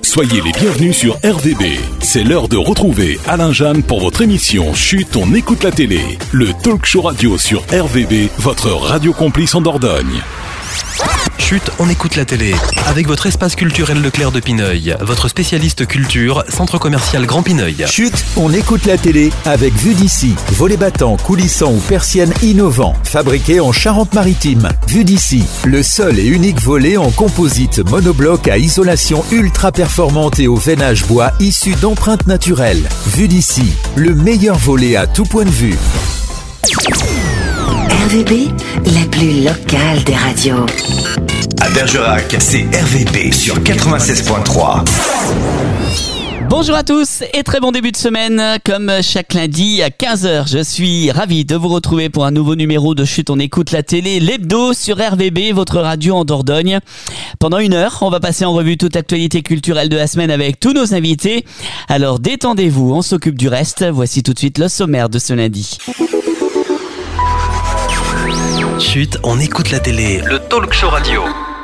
Soyez les bienvenus sur RVB. C'est l'heure de retrouver Alain Jeanne pour votre émission Chut, on écoute la télé. Le talk show radio sur RVB, votre radio complice en Dordogne. Chut, on écoute la télé. Avec votre espace culturel Leclerc de Pineuil, votre spécialiste culture, centre commercial Grand Pineuil. Chut, on écoute la télé avec Vue d'ici. Volets battants, coulissants ou persiennes innovants, fabriqués en Charente-Maritime. Vue d'ici, le seul et unique volet en composite monobloc à isolation ultra performante et au veinage bois issu d'empreintes naturelles. Vue d'ici, le meilleur volet à tout point de vue. RVB, la plus locale des radios. À Bergerac, c'est RVB sur 96.3. Bonjour à tous et très bon début de semaine. Comme chaque lundi à 15h, je suis ravi de vous retrouver pour un nouveau numéro de Chut, on écoute la télé, l'hebdo sur RVB, votre radio en Dordogne. Pendant une heure, on va passer en revue toute l'actualité culturelle de la semaine avec tous nos invités. Alors détendez-vous, on s'occupe du reste. Voici tout de suite le sommaire de ce lundi. Chut, on écoute la télé, le talk show radio.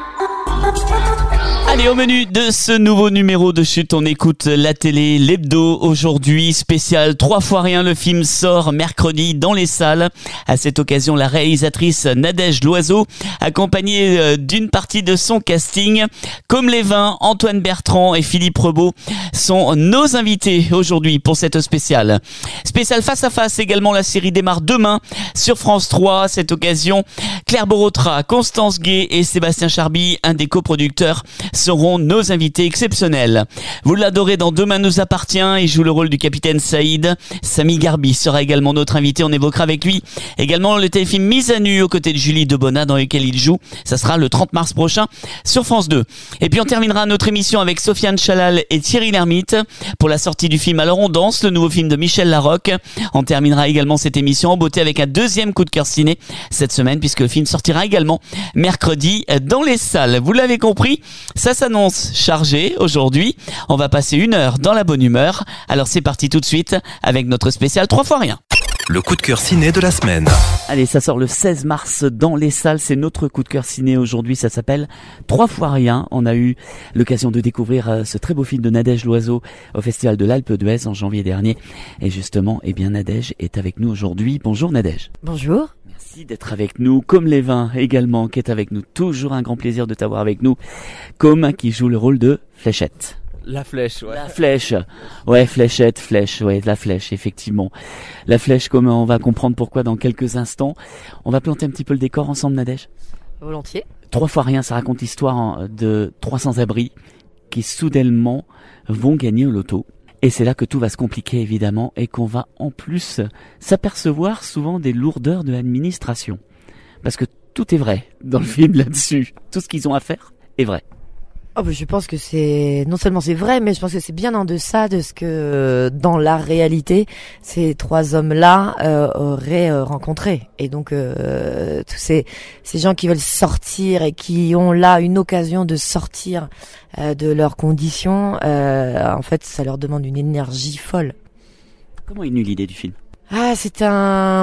Allez, au menu de ce nouveau numéro de Chut, on écoute la télé, l'hebdo. Aujourd'hui, spécial 3 fois rien, le film sort mercredi dans les salles. À cette occasion, la réalisatrice Nadège Loiseau, accompagnée d'une partie de son casting, comme les vins, Antoine Bertrand et Philippe Rebaud sont nos invités aujourd'hui pour cette spéciale. Spécial face à face également, la série démarre demain sur France 3. À cette occasion, Claire Borotra, Constance Gay et Sébastien Charby, un des coproducteurs, seront nos invités exceptionnels. Vous l'adorez dans Demain nous appartient, il joue le rôle du capitaine Saïd. Samy Garbi sera également notre invité, on évoquera avec lui également le téléfilm Mise à nu aux côtés de Julie Debona dans lequel il joue. Ça sera le 30 mars prochain sur France 2. Et puis on terminera notre émission avec Sofiane Chalal et Thierry Lhermitte pour la sortie du film Alors on danse, le nouveau film de Michel Larocque. On terminera également cette émission en beauté avec un deuxième coup de cœur ciné cette semaine puisque le film sortira également mercredi dans les salles. Vous l'avez compris, ça s'annonce chargé aujourd'hui. On va passer une heure dans la bonne humeur. Alors c'est parti tout de suite avec notre spécial 3 fois rien. Le coup de cœur ciné de la semaine. Allez, ça sort le 16 mars dans les salles. C'est notre coup de cœur ciné aujourd'hui. Ça s'appelle 3 fois rien. On a eu l'occasion de découvrir ce très beau film de Nadège Loiseau au Festival de l'Alpe d'Huez en janvier dernier. Et justement, Nadège est avec nous aujourd'hui. Bonjour Nadège. Bonjour. Merci d'être avec nous, comme les vins également, qui est avec nous. Toujours un grand plaisir de t'avoir avec nous. Comme qui joue le rôle de Fléchette. La flèche, ouais. La flèche. Ouais, fléchette, flèche, ouais, la flèche, effectivement. La flèche, comme on va comprendre pourquoi dans quelques instants. On va planter un petit peu le décor ensemble, Nadège. Volontiers. 3 fois rien, ça raconte l'histoire de 300 abris qui soudainement vont gagner au loto. Et c'est là que tout va se compliquer évidemment et qu'on va en plus s'apercevoir souvent des lourdeurs de l'administration. Parce que tout est vrai dans le film là-dessus. Tout ce qu'ils ont à faire est vrai. Oh bah je pense que c'est non seulement c'est vrai, mais je pense que c'est bien en deçà de ce que dans la réalité ces 3 hommes-là auraient rencontré. Et donc tous ces gens qui veulent sortir et qui ont là une occasion de sortir de leurs conditions, en fait, ça leur demande une énergie folle. Comment est venue l'idée du film ? C'est un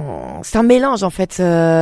mélange en fait.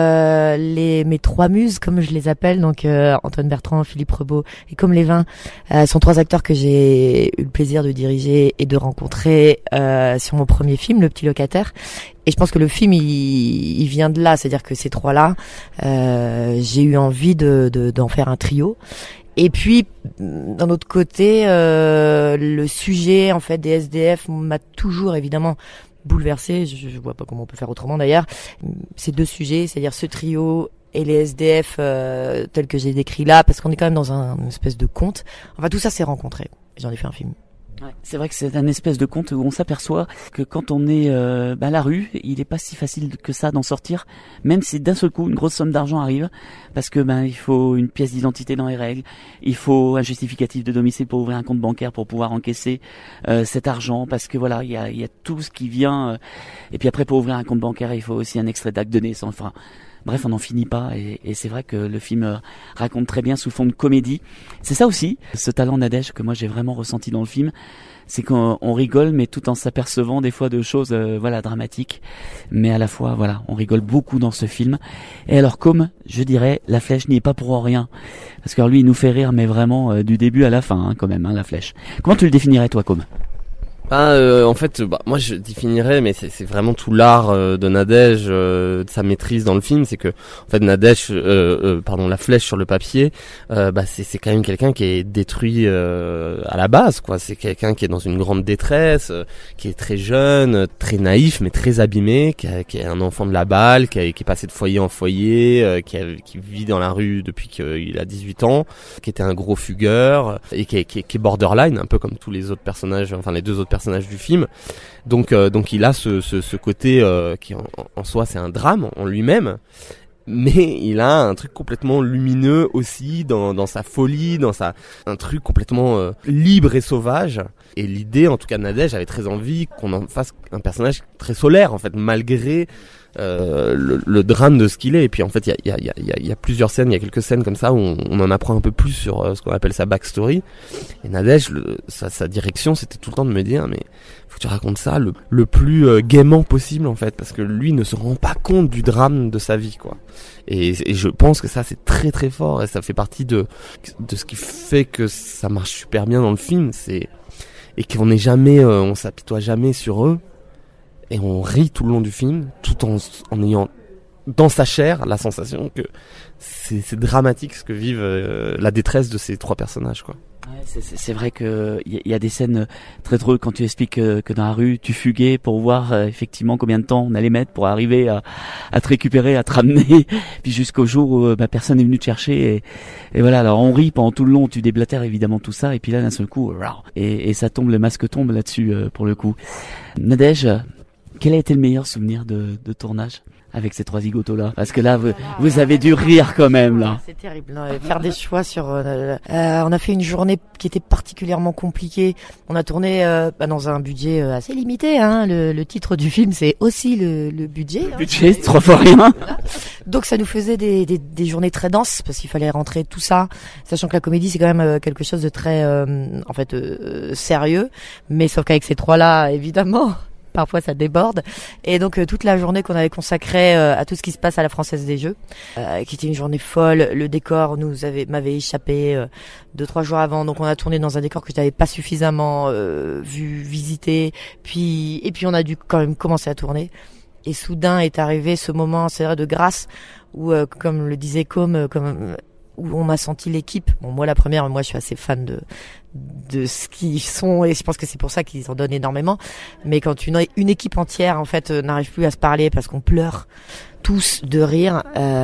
Mes 3 muses, comme je les appelle, donc Antoine Bertrand, Philippe Rebaud et Comme les vins, sont 3 acteurs que j'ai eu le plaisir de diriger et de rencontrer sur mon premier film, Le Petit Locataire. Et je pense que le film il vient de là, c'est-à-dire que ces 3-là, j'ai eu envie d'en faire un trio. Et puis, d'un autre côté, le sujet en fait des SDF m'a toujours évidemment bouleversé. Je vois pas comment on peut faire autrement d'ailleurs. Ces 2 sujets, c'est-à-dire ce trio et les SDF tels que j'ai décrit là, parce qu'on est quand même dans une espèce de conte. Enfin, tout ça s'est rencontré. J'en ai fait un film. Ouais, c'est vrai que c'est un espèce de conte où on s'aperçoit que quand on est à la rue, il est pas si facile que ça d'en sortir, même si d'un seul coup une grosse somme d'argent arrive, parce que il faut une pièce d'identité dans les règles, il faut un justificatif de domicile pour ouvrir un compte bancaire pour pouvoir encaisser cet argent, parce que voilà, il y a tout ce qui vient, et puis après pour ouvrir un compte bancaire, il faut aussi un extrait d'acte de naissance. Enfin, Bref, on n'en finit pas et c'est vrai que le film raconte très bien sous fond de comédie. C'est ça aussi, ce talent Nadège que moi j'ai vraiment ressenti dans le film. C'est qu'on rigole, mais tout en s'apercevant des fois de choses, dramatiques. Mais à la fois, on rigole beaucoup dans ce film. Et alors, comme je dirais, La Flèche n'y est pas pour rien, parce que lui, il nous fait rire, mais vraiment du début à la fin, quand même, La Flèche. Comment tu le définirais, toi, Com ? Moi je définirais, mais c'est vraiment tout l'art de Nadège, de sa maîtrise dans le film, c'est que en fait Nadège, La Flèche sur le papier, c'est quand même quelqu'un qui est détruit à la base, quoi. C'est quelqu'un qui est dans une grande détresse, qui est très jeune, très naïf, mais très abîmé, qui est un enfant de la balle, qui est passé de foyer en foyer, qui vit dans la rue depuis qu'il a 18 ans, qui était un gros fugueur et qui est borderline, un peu comme tous les autres personnages, enfin les deux autres personnage du film, donc il a ce côté qui en soi c'est un drame en lui-même, mais il a un truc complètement lumineux aussi dans sa folie, un truc complètement libre et sauvage. Et l'idée, en tout cas de Nadège, j'avais très envie qu'on en fasse un personnage très solaire en fait, malgré le drame de ce qu'il est. Et puis en fait il y a plusieurs scènes, il y a quelques scènes comme ça où on en apprend un peu plus sur ce qu'on appelle sa backstory. Et Nadège, sa direction, c'était tout le temps de me dire mais faut que tu racontes ça le plus gaiement possible en fait, parce que lui ne se rend pas compte du drame de sa vie, quoi. Et je pense que ça c'est très très fort, et ça fait partie de ce qui fait que ça marche super bien dans le film, et qu'on n'est jamais, on s'apitoie jamais sur eux. Et on rit tout le long du film, tout en ayant dans sa chair la sensation que c'est dramatique ce que vivent la détresse de ces trois personnages, quoi. Ouais, c'est vrai que y a des scènes très drôles quand tu expliques que dans la rue tu fuguais pour voir effectivement combien de temps on allait mettre pour arriver à te récupérer, à te ramener, puis jusqu'au jour où personne n'est venu te chercher, et voilà. Alors on rit pendant tout le long, tu déblatères évidemment tout ça, et puis là d'un seul coup et ça tombe, le masque tombe là-dessus pour le coup. Nadège, quel a été le meilleur souvenir de tournage avec ces trois zigotos là? Parce que là, vous avez dû rire quand même là. C'est terrible, non, faire des choix sur. On a fait une journée qui était particulièrement compliquée. On a tourné dans un budget assez limité. Hein. Le titre du film, c'est aussi le budget. Le budget, 3 fois rien. Donc ça nous faisait des journées très denses parce qu'il fallait rentrer tout ça, sachant que la comédie c'est quand même quelque chose de très sérieux. Mais sauf qu'avec ces trois là, évidemment. Parfois ça déborde, et donc toute la journée qu'on avait consacrée à tout ce qui se passe à la Française des Jeux, qui était une journée folle. Le décor m'avait échappé 2-3 jours avant, donc on a tourné dans un décor que je n'avais pas suffisamment visité, puis on a dû quand même commencer à tourner, et soudain est arrivé ce moment, c'est vrai, de grâce où comme le disait où on a senti l'équipe. Bon, moi la première, je suis assez fan de ce qu'ils sont, et je pense que c'est pour ça qu'ils en donnent énormément. Mais quand une équipe entière en fait n'arrive plus à se parler parce qu'on pleure tous de rire,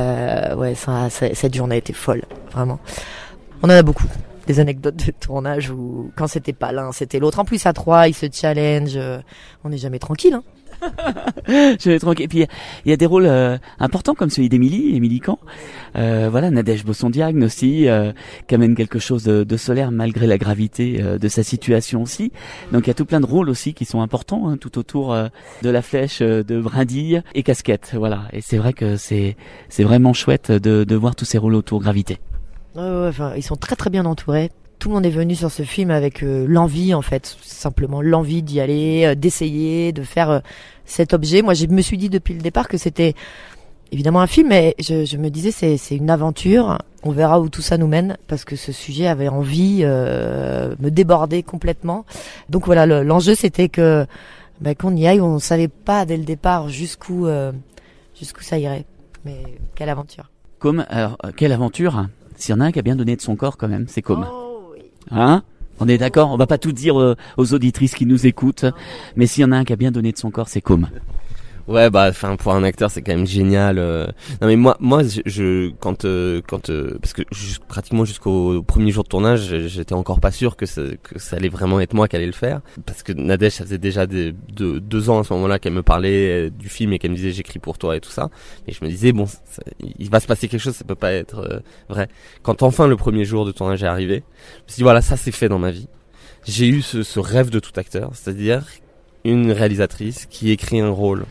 cette journée a été folle, vraiment. On en a beaucoup des anecdotes de tournage où quand c'était pas l'un, c'était l'autre. En plus à trois, ils se challenge. On n'est jamais tranquille, hein. Je vais tranquille. Et puis il y a des rôles importants comme celui d'Émilie Camp. Nadège Bossondiagne aussi, qui amène quelque chose de solaire malgré la gravité de sa situation aussi. Donc il y a tout plein de rôles aussi qui sont importants, hein, tout autour de La Flèche, de Brindille et Casquette. Voilà. Et c'est vrai que c'est vraiment chouette de voir tous ces rôles autour gravité. Ils sont très très bien entourés. Tout le monde est venu sur ce film avec l'envie, en fait, simplement l'envie d'y aller, d'essayer, de faire cet objet. Moi, je me suis dit depuis le départ que c'était évidemment un film, mais je me disais c'est une aventure. On verra où tout ça nous mène, parce que ce sujet avait envie me déborder complètement. Donc voilà, l'enjeu c'était que qu'on y aille. On savait pas dès le départ jusqu'où ça irait, mais quelle aventure. Quelle aventure. S'il y en a un qui a bien donné de son corps quand même, c'est Com. Hein? On est d'accord? On va pas tout dire aux auditrices qui nous écoutent, mais s'il y en a un qui a bien donné de son corps, c'est Com. Ouais, pour un acteur, c'est quand même génial. Non, mais moi, quand parce que pratiquement jusqu'au premier jour de tournage, j'étais encore pas sûr que ça allait vraiment être moi qui allait le faire, parce que Nadège, ça faisait déjà 2 ans à ce moment-là qu'elle me parlait du film et qu'elle me disait j'écris pour toi et tout ça. Et je me disais il va se passer quelque chose, ça peut pas être vrai. Quand enfin le premier jour de tournage est arrivé, je me suis dit voilà, ça c'est fait dans ma vie. J'ai eu ce rêve de tout acteur, c'est-à-dire une réalisatrice qui écrit un rôle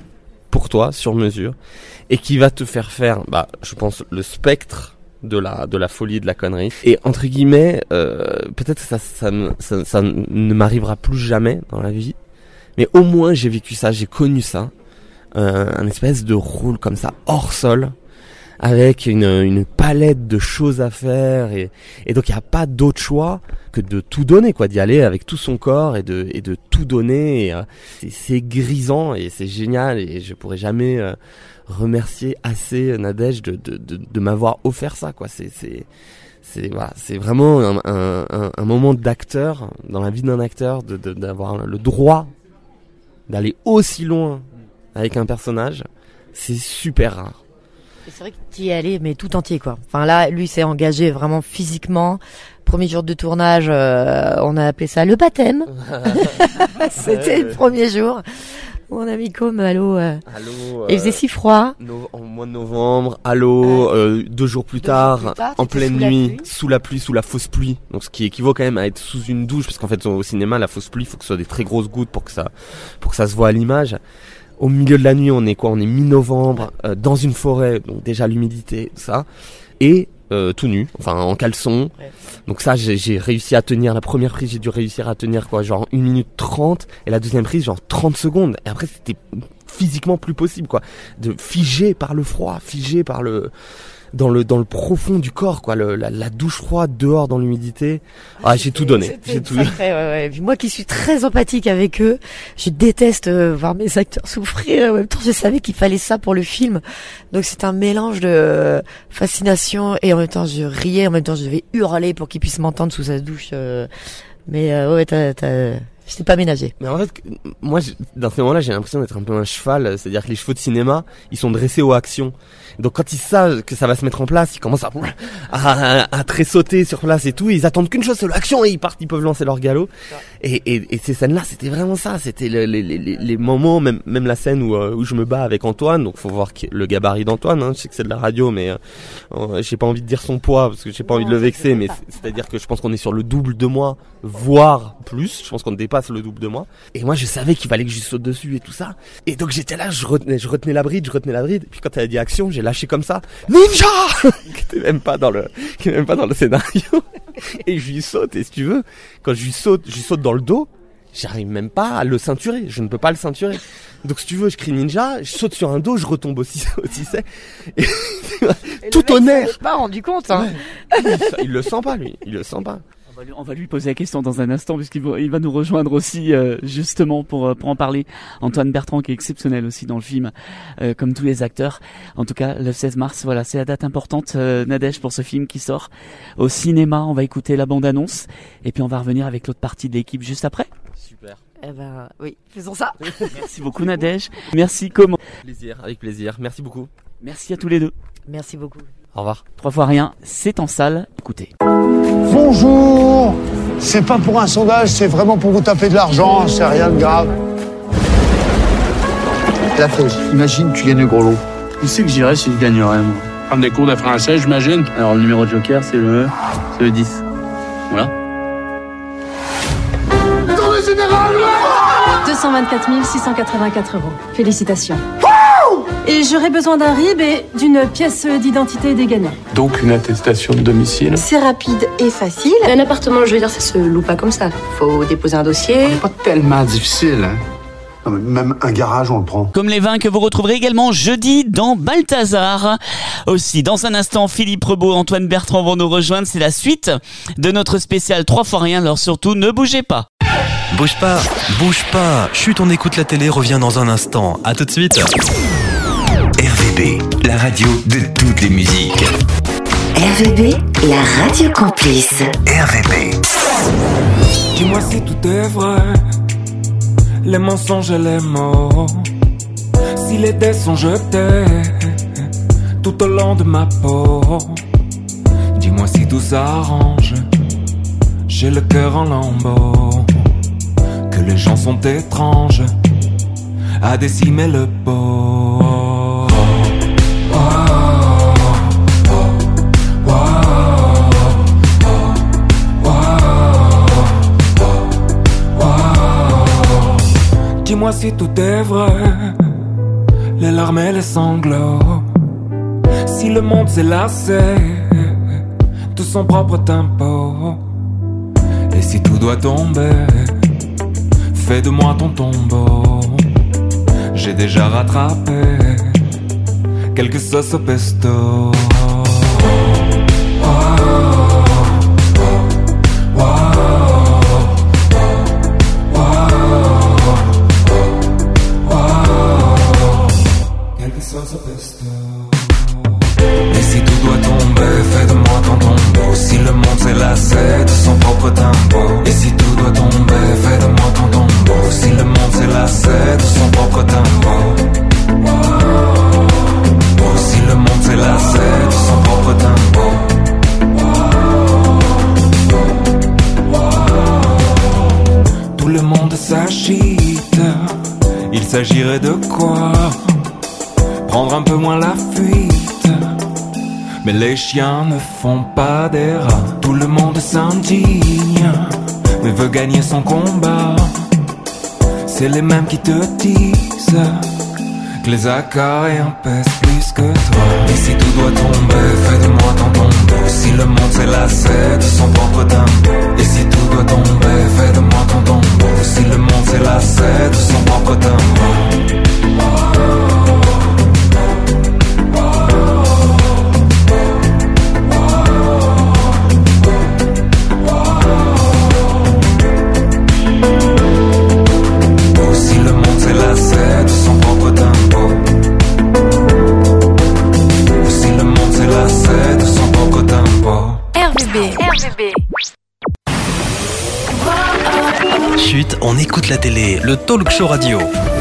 pour toi, sur mesure, et qui va te faire, je pense, le spectre de la folie, de la connerie. Et entre guillemets, peut-être que ça ne m'arrivera plus jamais dans la vie, mais au moins j'ai vécu ça, j'ai connu ça, un espèce de rôle comme ça, hors sol, avec une palette de choses à faire, et donc il n'y a pas d'autre choix que de tout donner, quoi, d'y aller avec tout son corps et de tout donner. Et, c'est grisant et c'est génial, et je pourrais jamais remercier assez Nadège de m'avoir offert ça, quoi. C'est vraiment un moment d'acteur dans la vie d'un acteur, d'avoir le droit d'aller aussi loin avec un personnage. C'est super rare. C'est vrai que tu y es allé, mais tout entier, quoi. Enfin là, lui s'est engagé vraiment physiquement. Premier jour de tournage, on a appelé ça le baptême. C'était le premier jour. Mon ami Com, à l'eau. Il faisait si froid. En mois de novembre, à l'eau, 2 jours plus tard, en pleine nuit, sous la pluie, sous la fausse pluie. Donc ce qui équivaut quand même à être sous une douche, parce qu'en fait au cinéma, la fausse pluie, il faut que ce soit des très grosses gouttes pour que ça se voit à l'image. Au milieu de la nuit, on est mi-novembre, dans une forêt, donc déjà l'humidité, tout ça, et tout nu, enfin en caleçon. Ouais. Donc ça, j'ai réussi à tenir, la première prise, j'ai dû réussir à tenir genre 1 minute 30, et la deuxième prise, genre 30 secondes. Et après, c'était physiquement plus possible, quoi, de figer par le froid, figer par dans le profond du corps, quoi, la douche froide dehors dans l'humidité. J'ai tout donné. Ouais. Puis moi qui suis très empathique avec eux, je déteste voir mes acteurs souffrir. En même temps, je savais qu'il fallait ça pour le film. Donc c'est un mélange de fascination et en même temps je riais, en même temps je devais hurler pour qu'ils puissent m'entendre sous sa douche. Mais je t'ai pas ménagé. Mais en fait, moi, dans ces moments-là, j'ai l'impression d'être un peu un cheval. C'est-à-dire que les chevaux de cinéma, ils sont dressés aux actions. Donc quand ils savent que ça va se mettre en place, ils commencent à tressauter sur place et tout. Et ils attendent qu'une chose, c'est l'action, et ils partent, ils peuvent lancer leur galop. Et ces scènes-là, c'était vraiment ça. C'était les moments, même la scène où je me bats avec Antoine. Donc faut voir le gabarit d'Antoine. Hein. Je sais que c'est de la radio, mais j'ai pas envie de dire son poids parce que j'ai pas envie de le vexer. Mais c'est-à-dire que je pense qu'on est sur le double de moi, voire plus. Je pense qu'on dépasse le double de moi. Et moi, je savais qu'il fallait que je saute dessus et tout ça. Et donc j'étais là, je retenais la bride. Et puis quand elle a dit action, j'ai lâché comme ça, ninja, qui était même pas dans le scénario. Et je lui saute. Et si tu veux, quand je lui saute dans le dos. J'arrive même pas à le ceinturer. Je ne peux pas le ceinturer. Donc si tu veux, je crie ninja, je saute sur un dos, je retombe aussi c'est. Et tout honneur. Il s'est pas rendu compte, hein. Ouais. Il le sent pas, lui. Il le sent pas. On va lui poser la question dans un instant puisqu'il va nous rejoindre aussi justement pour en parler. Antoine Bertrand qui est exceptionnel aussi dans le film, comme tous les acteurs. En tout cas, le 16 mars, voilà, c'est la date importante, Nadège, pour ce film qui sort au cinéma. On va écouter la bande-annonce et puis on va revenir avec l'autre partie de l'équipe juste après. Super. Eh ben oui, faisons ça. Merci beaucoup Nadège. Merci Com. Avec plaisir. Merci beaucoup. Merci à tous les deux. Merci beaucoup. Au revoir. 3 fois rien, c'est en salle. Écoutez. Bonjour. C'est pas pour un sondage, c'est vraiment pour vous taper de l'argent, c'est rien de grave. La fausse. Imagine, tu gagnes le gros lot. Où c'est que j'irais si je gagnerais, moi? Prendre des cours de français, j'imagine. Alors, le numéro de joker, c'est le 10. Voilà. Dans le général, 224 684 €. Félicitations. Et j'aurais besoin d'un RIB et d'une pièce d'identité des gagnants. Donc une attestation de domicile. C'est rapide et facile. Un appartement, je veux dire, ça se loue pas comme ça. Faut déposer un dossier. C'est pas tellement difficile, hein. Non, mais même un garage, on le prend. Comme les vins que vous retrouverez également jeudi dans Balthazar. Aussi, dans un instant, Philippe Rebaud, Antoine Bertrand vont nous rejoindre. C'est la suite de notre spécial 3 fois rien. Alors surtout, ne bougez pas. Bouge pas. Chut, on écoute la télé, revient dans un instant. À tout de suite. RVB, la radio de toutes les musiques. RVB, la radio complice. RVB. Dis-moi si tout est vrai, les mensonges et les mots. Si les dés sont jetés tout au long de ma peau. Dis-moi si tout s'arrange, j'ai le cœur en lambeaux. Que les gens sont étranges à décimer le beau. Dis-moi si tout est vrai, les larmes et les sanglots. Si le monde s'est lassé de son propre tempo, et si tout doit tomber, fais de moi ton tombeau. J'ai déjà rattrapé quelques sauces au pesto. Et si tout doit tomber, fais de moi ton tombeau. Si le monde s'est lassé de son propre tempo. Et si tout doit tomber, fais de moi ton tombeau. Si le monde s'est lassé de son propre tempo. Si le monde s'est lassé de son propre tempo. Tout le monde s'agite. Il s'agirait de quoi? Prendre un peu moins la fuite. Mais les chiens ne font pas des rats. Tout le monde s'indigne, mais veut gagner son combat. C'est les mêmes qui te disent que les acariens pèsent plus que toi. Et si tout doit tomber, fais de moi ton tombeau. Si le monde s'est lassé de son propre tempo. Et si tout doit tomber, fais de moi ton tombeau. Si le monde s'est lassé de son propre tempo. Chut, on écoute la télé, le talk show radio.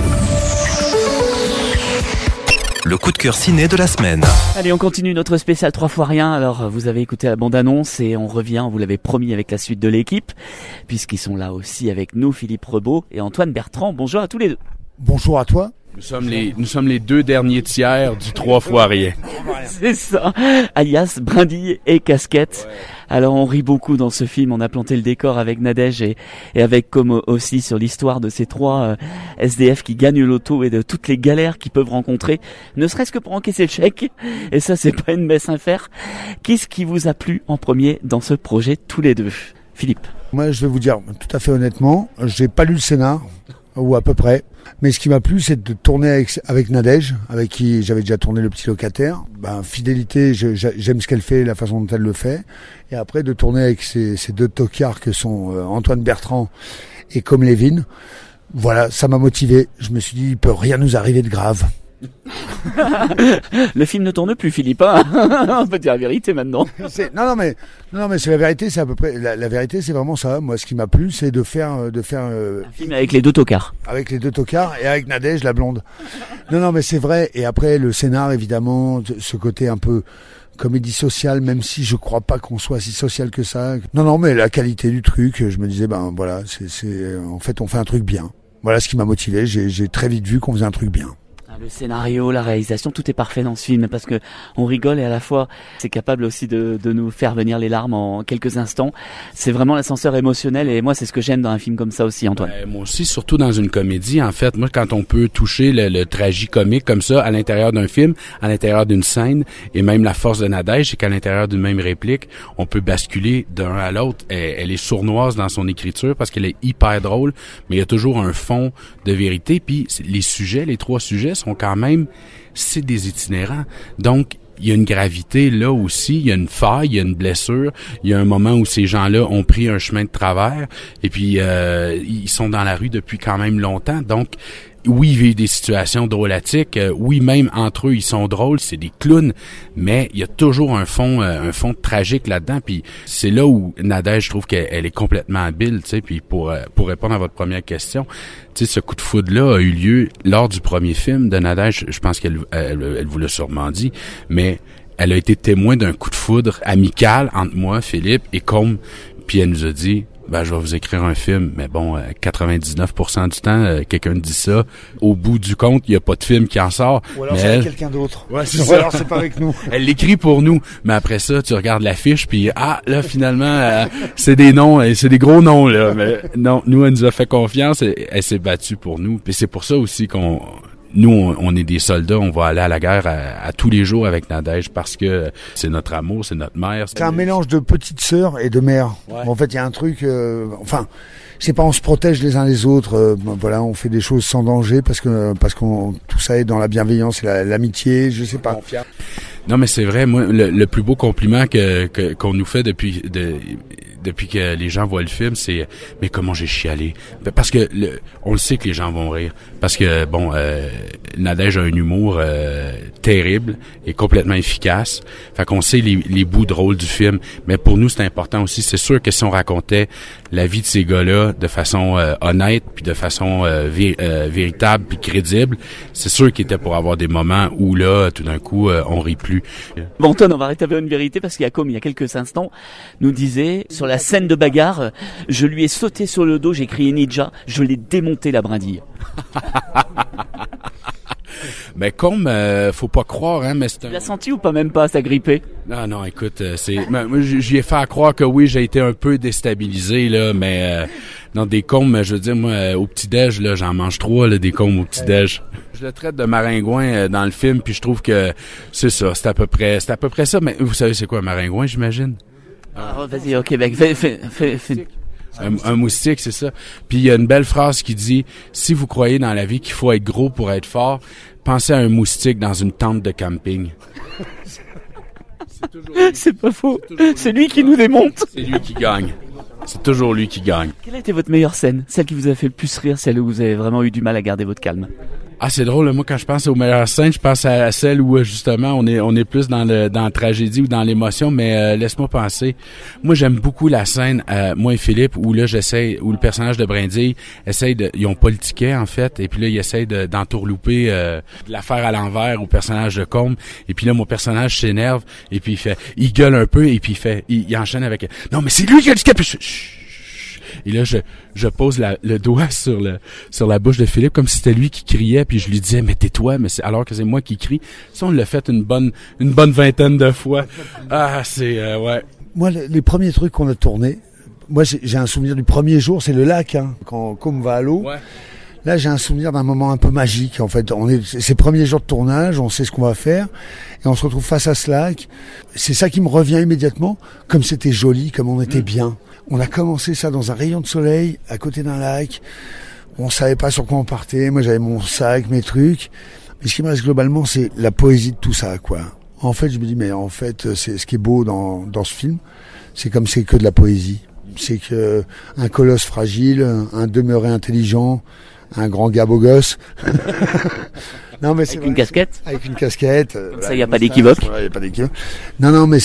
Le coup de cœur ciné de la semaine. Allez, on continue notre spécial 3 fois rien. Alors, vous avez écouté la bande-annonce et on revient, on vous l'avait promis, avec la suite de l'équipe, puisqu'ils sont là aussi avec nous, Philippe Rebaud et Antoine Bertrand. Bonjour à tous les deux. Bonjour à toi. Nous sommes les deux derniers tiers du 3 fois rien. C'est ça, alias brindille et casquette. Ouais. Alors on rit beaucoup dans ce film, on a planté le décor avec Nadège et avec comme aussi sur l'histoire de ces 3 SDF qui gagnent l'auto et de toutes les galères qu'ils peuvent rencontrer, ne serait-ce que pour encaisser le chèque. Et ça, c'est pas une baisse à faire. Qu'est-ce qui vous a plu en premier dans ce projet tous les deux? Philippe. Moi, je vais vous dire tout à fait honnêtement, j'ai pas lu le scénar, ou à peu près. Mais ce qui m'a plu, c'est de tourner avec Nadège, avec qui j'avais déjà tourné Le Petit Locataire. Fidélité, j'aime ce qu'elle fait, la façon dont elle le fait. Et après, de tourner avec ces deux tocards que sont Antoine Bertrand et Comme Lévin. Voilà, ça m'a motivé. Je me suis dit, il peut rien nous arriver de grave. Le film ne tourne plus, Philippe, hein. On peut dire la vérité maintenant. Non mais c'est la vérité, c'est à peu près la vérité, c'est vraiment ça. Moi, ce qui m'a plu, c'est de faire un film avec les deux tocards. Avec les deux tocards et avec Nadège, la blonde. Non mais c'est vrai. Et après le scénar, évidemment, ce côté un peu comédie sociale, même si je crois pas qu'on soit si social que ça. Non, mais la qualité du truc, je me disais, voilà, c'est en fait, on fait un truc bien. Voilà ce qui m'a motivé. J'ai très vite vu qu'on faisait un truc bien. Le scénario, la réalisation, tout est parfait dans ce film parce que on rigole et à la fois c'est capable aussi de nous faire venir les larmes en quelques instants. C'est vraiment l'ascenseur émotionnel et moi c'est ce que j'aime dans un film comme ça aussi, Antoine. Moi aussi, surtout dans une comédie. En fait, moi quand on peut toucher le tragicomique comme ça à l'intérieur d'un film, à l'intérieur d'une scène et même la force de Nadège, c'est qu'à l'intérieur d'une même réplique, on peut basculer d'un à l'autre. Elle est sournoise dans son écriture parce qu'elle est hyper drôle, mais il y a toujours un fond de vérité. Puis les 3 sujets sont quand même, c'est des itinérants. Donc, il y a une gravité là aussi, il y a une faille, il y a une blessure, il y a un moment où ces gens-là ont pris un chemin de travers et puis ils sont dans la rue depuis quand même longtemps. Donc, oui, ils vivent des situations drôlatiques. Oui, même entre eux, ils sont drôles. C'est des clowns. Mais il y a toujours un fond tragique là-dedans. Puis c'est là où Nadège, je trouve qu'elle est complètement habile. Tu sais. Puis pour répondre à votre première question, tu sais, ce coup de foudre-là a eu lieu lors du premier film de Nadège. Je pense qu'elle vous l'a sûrement dit. Mais elle a été témoin d'un coup de foudre amical entre moi, Philippe et Combe. Puis elle nous a dit, je vais vous écrire un film, mais bon, 99% du temps, quelqu'un dit ça. Au bout du compte, il n'y a pas de film qui en sort. Ou alors c'est avec quelqu'un d'autre. Ouais, c'est ça. Alors c'est pas avec nous. Elle l'écrit pour nous, mais après ça, tu regardes l'affiche, puis là, finalement, c'est des noms, c'est des gros noms, là. Mais non, nous, elle nous a fait confiance, elle s'est battue pour nous. Puis c'est pour ça aussi nous, on est des soldats, on va aller à la guerre à tous les jours avec Nadège parce que c'est notre amour, c'est notre mère. C'est un mélange de petite sœur et de mère. Ouais. En fait, il y a un truc, c'est pas on se protège les uns les autres, voilà, on fait des choses sans danger parce qu'on tout ça est dans la bienveillance et l'amitié, je sais pas. Non, mais c'est vrai, moi, le plus beau compliment qu'on nous fait depuis que les gens voient le film, c'est mais comment j'ai chialé. Parce que on le sait que les gens vont rire. Parce que Nadège a un humour terrible et complètement efficace. Fait qu'on sait les bouts drôles du film. Mais pour nous, c'est important aussi. C'est sûr que si on racontait la vie de ces gars-là de façon honnête, puis de façon véritable, puis crédible, c'est sûr qu'il était pour avoir des moments où là, tout d'un coup, on rit plus. Bon, Antoine, on va rétablir une vérité parce qu'Yacom, il y a quelques instants, nous disait sur la scène de bagarre, je lui ai sauté sur le dos, j'ai crié ninja, je l'ai démonté la brindille. Mais comme faut pas croire, hein, mais c'est Tu l'as senti ou pas, même pas, ça grippé? Non, écoute, moi j'y ai fait à croire que oui, j'ai été un peu déstabilisé là, mais non, des combes, je veux dire, moi au petit-déj là, j'en mange 3 là, des combes au petit-déj. Je le traite de maringouin dans le film, puis je trouve que c'est ça, c'est à peu près ça. Mais vous savez c'est quoi un maringouin, j'imagine? Vas-y, ok, ben fais. Un moustique, c'est ça. Puis il y a une belle phrase qui dit « Si vous croyez dans la vie qu'il faut être gros pour être fort, pensez à un moustique dans une tente de camping. » C'est pas faux. C'est lui qui nous démonte. C'est lui qui gagne. C'est toujours lui qui gagne. Quelle a été votre meilleure scène? Celle qui vous a fait le plus rire, celle où vous avez vraiment eu du mal à garder votre calme? Ah, c'est drôle, moi, quand je pense aux meilleures scènes, je pense à celle où, justement, on est plus dans la tragédie ou dans l'émotion, mais laisse-moi penser. Moi, j'aime beaucoup la scène, moi et Philippe, où là, où le personnage de Brindille ils ont pas le ticket, en fait, et puis là, il essaie d'entourlouper, de la faire à l'envers au personnage de Combe, et puis là, mon personnage s'énerve, et puis il gueule un peu, et puis il enchaîne avec, non, mais c'est lui qui a le ticket, puis et là, je pose le doigt sur la bouche de Philippe comme si c'était lui qui criait, puis je lui disais, mais tais-toi, alors que c'est moi qui crie. Ça, on l'a fait une bonne vingtaine de fois. Ah, c'est, ouais. Moi, les premiers trucs qu'on a tournés, moi, j'ai un souvenir du premier jour, c'est le lac, hein, quand Combe va à l'eau. Ouais. Là, j'ai un souvenir d'un moment un peu magique, en fait. C'est premiers jours de tournage, on sait ce qu'on va faire, et on se retrouve face à ce lac. C'est ça qui me revient immédiatement, comme c'était joli, comme on était bien. On a commencé ça dans un rayon de soleil, à côté d'un lac. On savait pas sur quoi on partait. Moi, j'avais mon sac, mes trucs. Mais ce qui me reste globalement, c'est la poésie de tout ça, quoi. En fait, je me dis, mais en fait, c'est ce qui est beau dans ce film. C'est comme c'est que de la poésie. C'est que un colosse fragile, un demeuré intelligent, un grand gars beau gosse. Non, mais avec une casquette. Avec une casquette. Comme ça, il n'y a pas d'équivoque. Il n'y a pas d'équivoque. Non, mais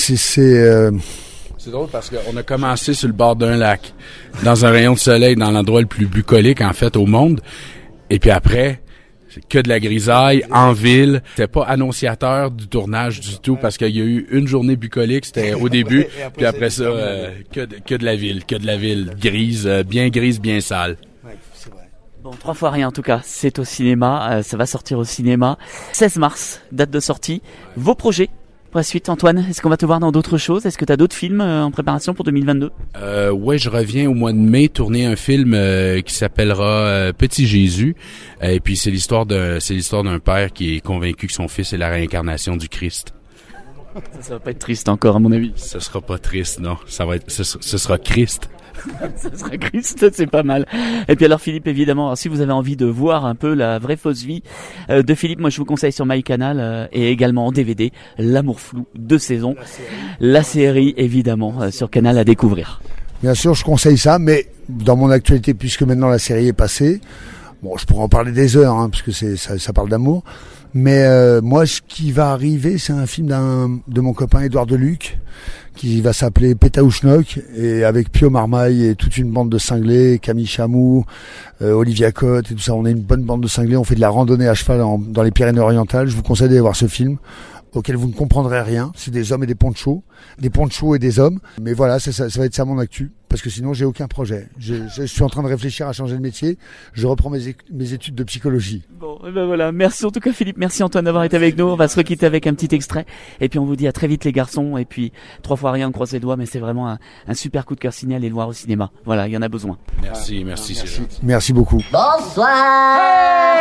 c'est drôle parce qu'on a commencé sur le bord d'un lac, dans un rayon de soleil, dans l'endroit le plus bucolique, en fait, au monde. Et puis après, c'est que de la grisaille, en ville. C'était pas annonciateur du tournage du tout, parce qu'il y a eu une journée bucolique, c'était au début. Puis après ça, que de la ville, grise, bien sale. Bon, 3 fois rien en tout cas, c'est au cinéma, ça va sortir au cinéma. 16 mars, date de sortie. Vos projets pour la suite, Antoine, est-ce qu'on va te voir dans d'autres choses? Est-ce que tu as d'autres films en préparation pour 2022? Ouais, je reviens au mois de mai tourner un film qui s'appellera Petit Jésus. Et puis c'est l'histoire d'un père qui est convaincu que son fils est la réincarnation du Christ. Ça va pas être triste encore à mon avis. Ce sera pas triste, non. Ce sera Christ. Ça sera Christ, c'est pas mal. Et puis alors Philippe, évidemment, alors, si vous avez envie de voir un peu la vraie fausse vie de Philippe, moi je vous conseille sur MyCanal et également en DVD L'amour flou, 2 saisons. La série évidemment sur Canal à découvrir. Bien sûr, je conseille ça, mais dans mon actualité, puisque maintenant la série est passée, bon, je pourrais en parler des heures, hein, parce que ça parle d'amour. Mais moi, ce qui va arriver, c'est un film de mon copain Édouard Deluc, qui va s'appeler Pétaouchnok, et avec Pio Marmaille et toute une bande de cinglés, Camille Chamou, Olivia Cotte et tout ça. On est une bonne bande de cinglés, on fait de la randonnée à cheval dans les Pyrénées-Orientales. Je vous conseille d'aller voir ce film, auquel vous ne comprendrez rien. C'est des hommes et des ponchos et des hommes. Mais voilà, ça va être ça mon actu, parce que sinon j'ai aucun projet. Je suis en train de réfléchir à changer de métier. Je reprends mes études de psychologie. Bon, et ben voilà. Merci en tout cas Philippe, merci Antoine d'avoir été avec nous. On va se requitter avec un petit extrait, et puis on vous dit à très vite les garçons. Et puis 3 fois rien, on croise les doigts, mais c'est vraiment un super coup de cœur signé à aller le voir au cinéma. Voilà, il y en a besoin. Merci. Merci beaucoup. Bonsoir.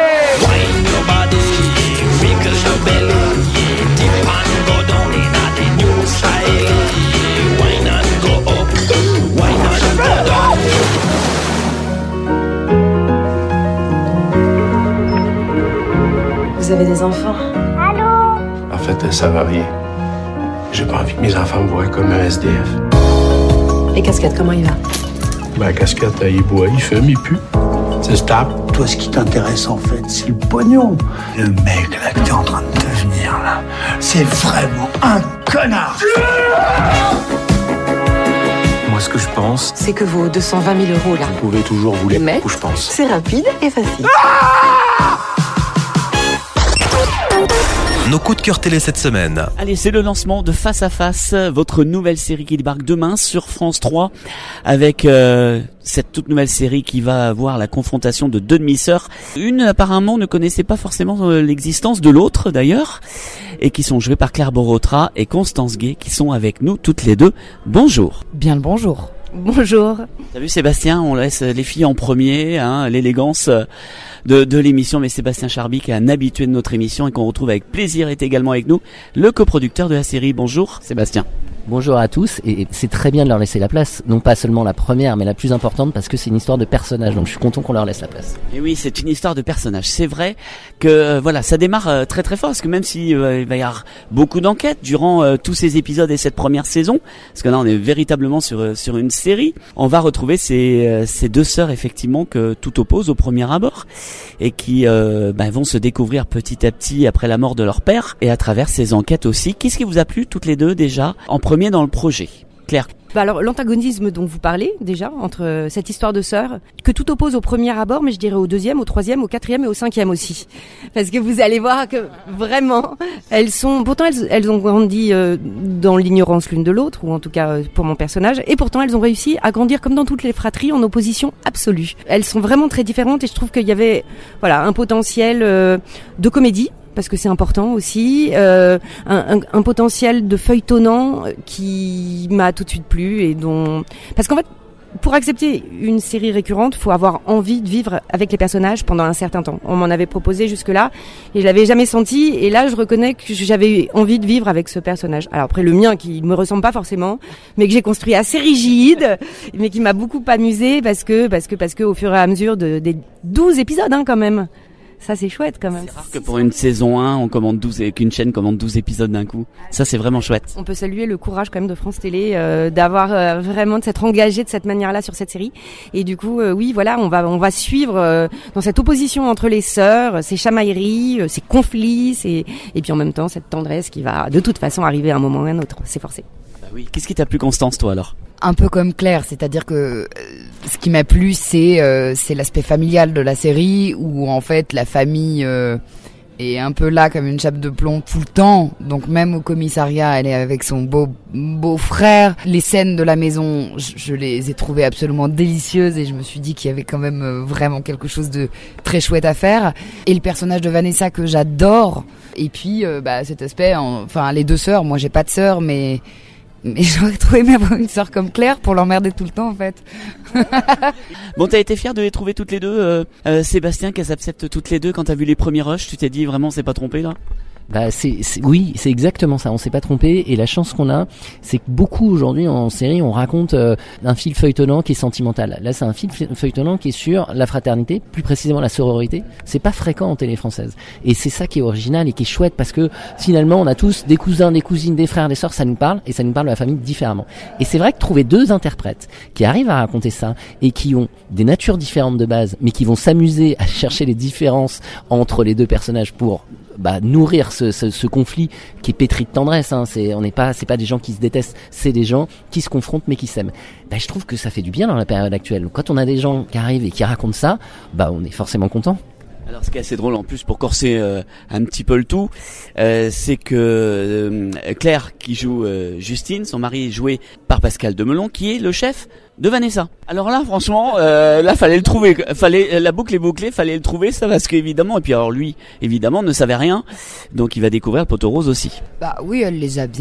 Wine your body, wiggle your belly, dip and go down in the new style. Wine and go up, wine and go down. Vous avez des enfants? En fait, ça va rien. J'ai pas envie que mes enfants me voient comme un SDF. Et Casquette, comment il va? Ben, Casquette, il boit, il fume, il pue. C'est stable. Toi, ce qui t'intéresse en fait, c'est le pognon. Le mec là que t'es en train de devenir là, c'est vraiment un connard. Moi, ce que je pense, C'est que vos 220 000 euros là, vous pouvez toujours vous les où je pense. c'est rapide et facile. Nos coups de cœur télé cette semaine. Allez, c'est le lancement de Face à Face, votre nouvelle série qui débarque demain sur France 3 avec cette toute nouvelle série qui va avoir la confrontation de deux demi-sœurs. Une apparemment ne connaissait pas forcément l'existence de l'autre d'ailleurs et qui sont jouées par Claire Borotra et Constance Gay qui sont avec nous toutes les deux. Bonjour. Bien le bonjour. Bonjour. T'as vu Sébastien, on laisse les filles en premier, hein, l'élégance de l'émission, mais Sébastien Charby qui est un habitué de notre émission et qu'on retrouve avec plaisir est également avec nous, le coproducteur de la série. Bonjour Sébastien. Bonjour à tous, et c'est très bien de leur laisser la place, non pas seulement la première, mais la plus importante parce que c'est une histoire de personnage, donc je suis content qu'on leur laisse la place. Et oui, c'est une histoire de personnage. C'est vrai que voilà, ça démarre très très fort, parce que même si il va y avoir beaucoup d'enquêtes durant tous ces épisodes et cette première saison, parce que là on est véritablement sur une série, on va retrouver ces deux sœurs effectivement que tout oppose au premier abord, et qui vont se découvrir petit à petit après la mort de leur père, et à travers ces enquêtes aussi. Qu'est-ce qui vous a plu toutes les deux déjà en premier dans le projet, Claire? Alors l'antagonisme dont vous parlez déjà entre cette histoire de sœurs, que tout oppose au premier abord, mais je dirais au deuxième, au troisième, au quatrième et au cinquième aussi, parce que vous allez voir que vraiment pourtant elles ont grandi dans l'ignorance l'une de l'autre, ou en tout cas pour mon personnage, et pourtant elles ont réussi à grandir comme dans toutes les fratries en opposition absolue. Elles sont vraiment très différentes et je trouve qu'il y avait un potentiel de comédie, parce que c'est important aussi, un potentiel de feuilletonnant qui m'a tout de suite plu et parce qu'en fait, pour accepter une série récurrente, faut avoir envie de vivre avec les personnages pendant un certain temps. On m'en avait proposé jusque-là et je l'avais jamais senti, et là je reconnais que j'avais envie de vivre avec ce personnage. Alors après le mien qui me ressemble pas forcément, mais que j'ai construit assez rigide, mais qui m'a beaucoup amusé parce que au fur et à mesure des 12 épisodes quand même. Ça c'est chouette quand même. C'est rare que pour une saison 1, on commande 12 et qu'une chaîne commande 12 épisodes d'un coup. Ça c'est vraiment chouette. On peut saluer le courage quand même de France Télé d'avoir vraiment de s'être engagé de cette manière-là sur cette série. Et du coup oui, voilà, on va suivre dans cette opposition entre les sœurs, ces chamailleries, ces conflits, et puis en même temps cette tendresse qui va de toute façon arriver à un moment ou à un autre, c'est forcé. Bah oui, qu'est-ce qui t'a plu Constance toi alors? Un peu comme Claire, c'est-à-dire que ce qui m'a plu, c'est l'aspect familial de la série, où en fait la famille est un peu là comme une chape de plomb tout le temps. Donc même au commissariat, elle est avec son beau frère. Les scènes de la maison, je les ai trouvées absolument délicieuses, et je me suis dit qu'il y avait quand même vraiment quelque chose de très chouette à faire. Et le personnage de Vanessa que j'adore. Et puis cet aspect, les deux sœurs. Moi j'ai pas de sœur, mais j'aurais trouvé aimé avoir une sœur comme Claire pour l'emmerder tout le temps en fait. Bon, t'as été fier de les trouver toutes les deux, Sébastien, qu'elles acceptent toutes les deux. Quand t'as vu les premiers rushs, tu t'es dit vraiment c'est pas trompé là? Oui, c'est exactement ça. On s'est pas trompé, et la chance qu'on a, c'est que beaucoup aujourd'hui en série, on raconte un fil feuilletonnant qui est sentimental. Là, c'est un fil feuilletonnant qui est sur la fraternité, plus précisément la sororité. C'est pas fréquent en télé française, et c'est ça qui est original et qui est chouette, parce que finalement, on a tous des cousins, des cousines, des frères, des sœurs. Ça nous parle, et ça nous parle de la famille différemment. Et c'est vrai que trouver deux interprètes qui arrivent à raconter ça et qui ont des natures différentes de base, mais qui vont s'amuser à chercher les différences entre les deux personnages pour nourrir ce conflit qui est pétri de tendresse, hein. C'est pas des gens qui se détestent, c'est des gens qui se confrontent mais qui s'aiment. Je trouve que ça fait du bien dans la période actuelle. Quand on a des gens qui arrivent et qui racontent ça, on est forcément content. Alors ce qui est assez drôle en plus pour corser un petit peu le tout, c'est que Claire qui joue Justine, son mari est joué par Pascal Demelon qui est le chef de Vanessa. Alors là franchement, là fallait le trouver, la boucle est bouclée, fallait le trouver ça, parce qu'évidemment, et puis alors lui évidemment ne savait rien, donc il va découvrir le poteau rose aussi. Oui, elle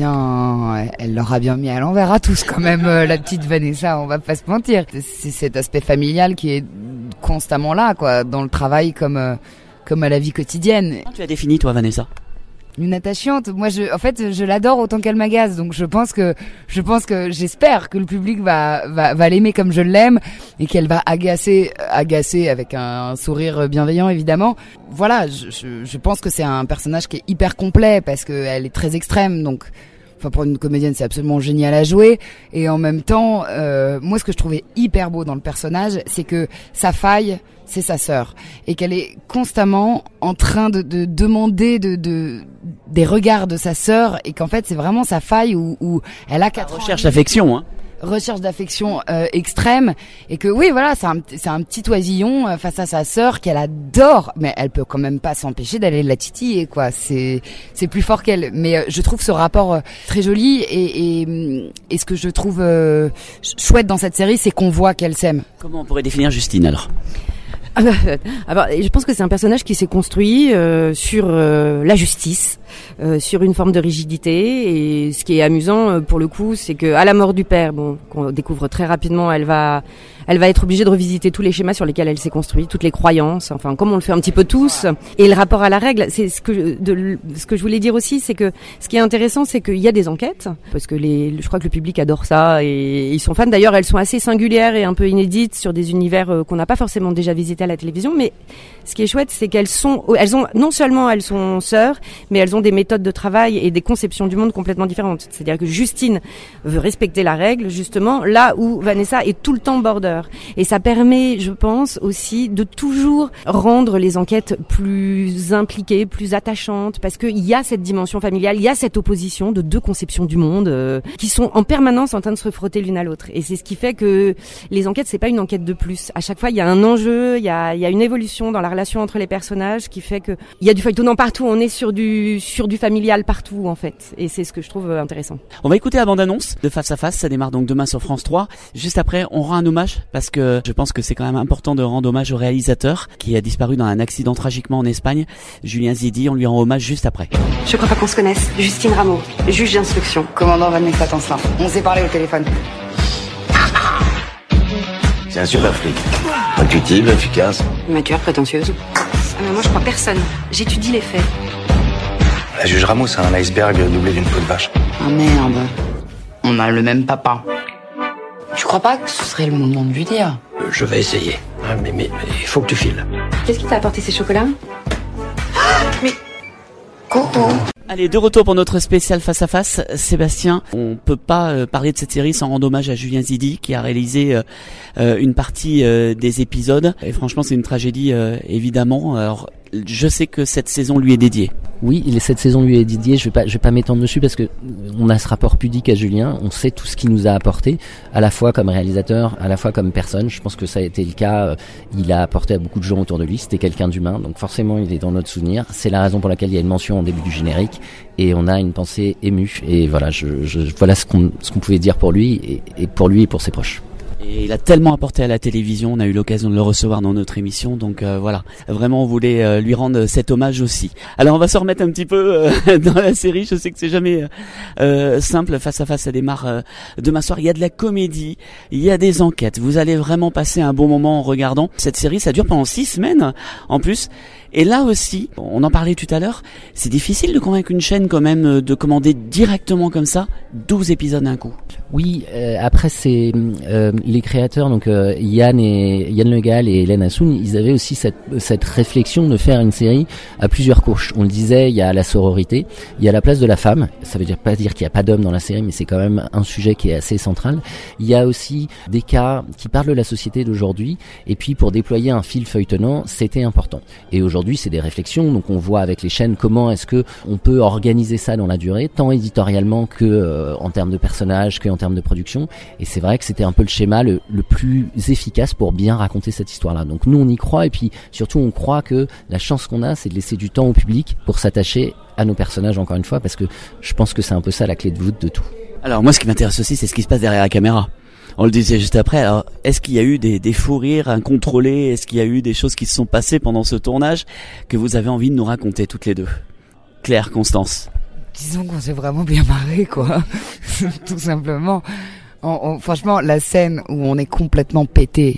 leur a bien mis à l'envers à tous quand même, la petite Vanessa, on va pas se mentir. C'est cet aspect familial qui est constamment là, quoi, dans le travail comme à la vie quotidienne. Comment tu as défini, toi, Vanessa? Une attachante. Moi, je l'adore autant qu'elle m'agace. Donc, j'espère que le public va l'aimer comme je l'aime et qu'elle va agacer avec un sourire bienveillant, évidemment. Voilà, je pense que c'est un personnage qui est hyper complet parce qu'elle est très extrême. Donc, pour une comédienne, c'est absolument génial à jouer. Et en même temps, moi, ce que je trouvais hyper beau dans le personnage, c'est que sa faille, c'est sa sœur, et qu'elle est constamment en train de demander des regards de sa sœur, et qu'en fait c'est vraiment sa faille où elle a 4 ans. Recherche d'affection, hein. Recherche d'affection extrême, et que oui, voilà, c'est un petit oisillon face à sa sœur qu'elle adore, mais elle peut quand même pas s'empêcher d'aller la titiller, quoi. C'est plus fort qu'elle. Mais je trouve ce rapport très joli, et ce que je trouve chouette dans cette série, c'est qu'on voit qu'elle s'aime. Comment on pourrait définir Justine alors? Je pense que c'est un personnage qui s'est construit sur la justice, sur une forme de rigidité, et ce qui est amusant pour le coup, c'est que à la mort du père, qu'on découvre très rapidement, elle va être obligée de revisiter tous les schémas sur lesquels elle s'est construite, toutes les croyances, enfin comme on le fait un petit peu tous. Et le rapport à la règle, c'est ce que je voulais dire aussi, c'est que ce qui est intéressant, c'est qu'il y a des enquêtes, parce que je crois que le public adore ça et ils sont fans. D'ailleurs, elles sont assez singulières et un peu inédites sur des univers qu'on n'a pas forcément déjà visités à la télévision. Mais ce qui est chouette, c'est non seulement elles sont sœurs, mais elles ont des méthodes de travail et des conceptions du monde complètement différentes. C'est-à-dire que Justine veut respecter la règle, justement, là où Vanessa est tout le temps border. Et ça permet, je pense, aussi de toujours rendre les enquêtes plus impliquées, plus attachantes, parce qu'il y a cette dimension familiale, il y a cette opposition de deux conceptions du monde qui sont en permanence en train de se frotter l'une à l'autre. Et c'est ce qui fait que les enquêtes, c'est pas une enquête de plus. À chaque fois, il y a un enjeu, il y a une évolution dans la relation entre les personnages qui fait que il y a du feuilletonnant partout. On est sur du familial partout, en fait. Et c'est ce que je trouve intéressant. On va écouter la bande-annonce de Face à Face. Ça démarre donc demain sur France 3. Juste après, on rend un hommage, parce que je pense que c'est quand même important de rendre hommage au réalisateur qui a disparu dans un accident tragiquement en Espagne. Julien Zidi, on lui rend hommage juste après. Je crois pas qu'on se connaisse. Justine Rameau, juge d'instruction. Commandant Vanessa Tancelin. On s'est parlé au téléphone. C'est un super flic. Intuitive, efficace. Mature, prétentieuse. Moi, je crois personne. J'étudie les faits. La juge Rameau, c'est un iceberg doublé d'une peau de vache. Ah merde. On a le même papa. Tu crois pas que ce serait le moment de lui dire? Je vais essayer. Mais il faut que tu files. Qu'est-ce qui t'a apporté ces chocolats? Mais... Coucou. Allez, de retour pour notre spécial Face à Face. Sébastien, on peut pas parler de cette série sans rendre hommage à Julien Zidi qui a réalisé une partie des épisodes. Et franchement, c'est une tragédie, évidemment. Alors, je sais que cette saison lui est dédiée. Oui, cette saison lui est dédiée. Je vais pas m'étendre dessus parce que on a ce rapport pudique à Julien. On sait tout ce qu'il nous a apporté, à la fois comme réalisateur, à la fois comme personne. Je pense que ça a été le cas. Il a apporté à beaucoup de gens autour de lui. C'était quelqu'un d'humain, donc forcément il est dans notre souvenir. C'est la raison pour laquelle il y a une mention en début du générique et on a une pensée émue. Et voilà, voilà ce qu'on pouvait dire pour lui et pour lui et pour ses proches. Et il a tellement apporté à la télévision, on a eu l'occasion de le recevoir dans notre émission, donc voilà, vraiment on voulait lui rendre cet hommage aussi. Alors on va se remettre un petit peu dans la série, je sais que c'est jamais simple, Face à Face ça démarre demain soir, il y a de la comédie, il y a des enquêtes, vous allez vraiment passer un bon moment en regardant cette série, ça dure pendant 6 semaines en plus. Et là aussi, on en parlait tout à l'heure, c'est difficile de convaincre une chaîne quand même de commander directement comme ça 12 épisodes d'un coup. Oui, après c'est les créateurs, donc Yann Le Gall et Hélène Assoun, ils avaient aussi cette réflexion de faire une série à plusieurs couches. On le disait, il y a la sororité, il y a la place de la femme, ça veut pas dire qu'il n'y a pas d'hommes dans la série, mais c'est quand même un sujet qui est assez central. Il y a aussi des cas qui parlent de la société d'aujourd'hui, et puis pour déployer un fil feuilletonnant, c'était important. Et aujourd'hui, c'est des réflexions, donc on voit avec les chaînes comment est-ce que on peut organiser ça dans la durée, tant éditorialement que en termes de personnages, que en termes de production. Et c'est vrai que c'était un peu le schéma le plus efficace pour bien raconter cette histoire-là. Donc nous on y croit, et puis surtout on croit que la chance qu'on a, c'est de laisser du temps au public pour s'attacher à nos personnages encore une fois, parce que je pense que c'est un peu ça la clé de voûte de tout. Alors moi ce qui m'intéresse aussi, c'est ce qui se passe derrière la caméra. On le disait juste après, alors est-ce qu'il y a eu des fous rires incontrôlés, est-ce qu'il y a eu des choses qui se sont passées pendant ce tournage que vous avez envie de nous raconter toutes les deux? Claire, Constance. Disons qu'on s'est vraiment bien marré, quoi. Tout simplement. Franchement, la scène où on est complètement pété.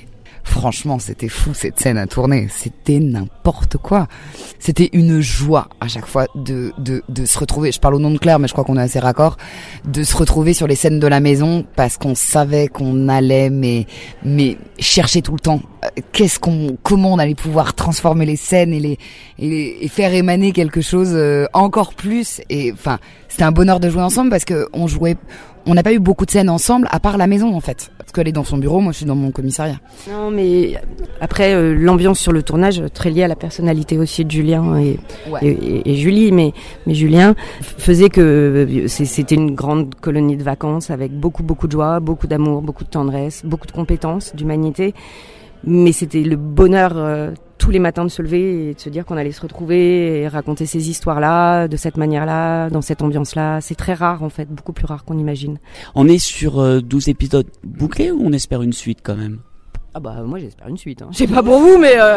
Franchement, c'était fou cette scène à tourner. C'était n'importe quoi. C'était une joie à chaque fois de se retrouver. Je parle au nom de Claire, mais je crois qu'on est assez raccord. De se retrouver sur les scènes de la maison parce qu'on savait qu'on allait, mais chercher tout le temps. Comment on allait pouvoir transformer les scènes et faire émaner quelque chose encore plus. Et enfin, c'était un bonheur de jouer ensemble parce que on n'a pas eu beaucoup de scènes ensemble à part la maison en fait. Parce qu'elle est dans son bureau, moi je suis dans mon commissariat. Non mais après l'ambiance sur le tournage très liée à la personnalité aussi de Julien et Julie, mais Julien faisait que c'était une grande colonie de vacances avec beaucoup de joie, beaucoup d'amour, beaucoup de tendresse, beaucoup de compétences, d'humanité. Mais c'était le bonheur tous les matins de se lever et de se dire qu'on allait se retrouver et raconter ces histoires-là, de cette manière-là, dans cette ambiance-là. C'est très rare en fait, beaucoup plus rare qu'on imagine. On est sur 12 épisodes bouclés ou on espère une suite quand même ? Ah bah moi j'espère une suite. Je sais pas pour vous mais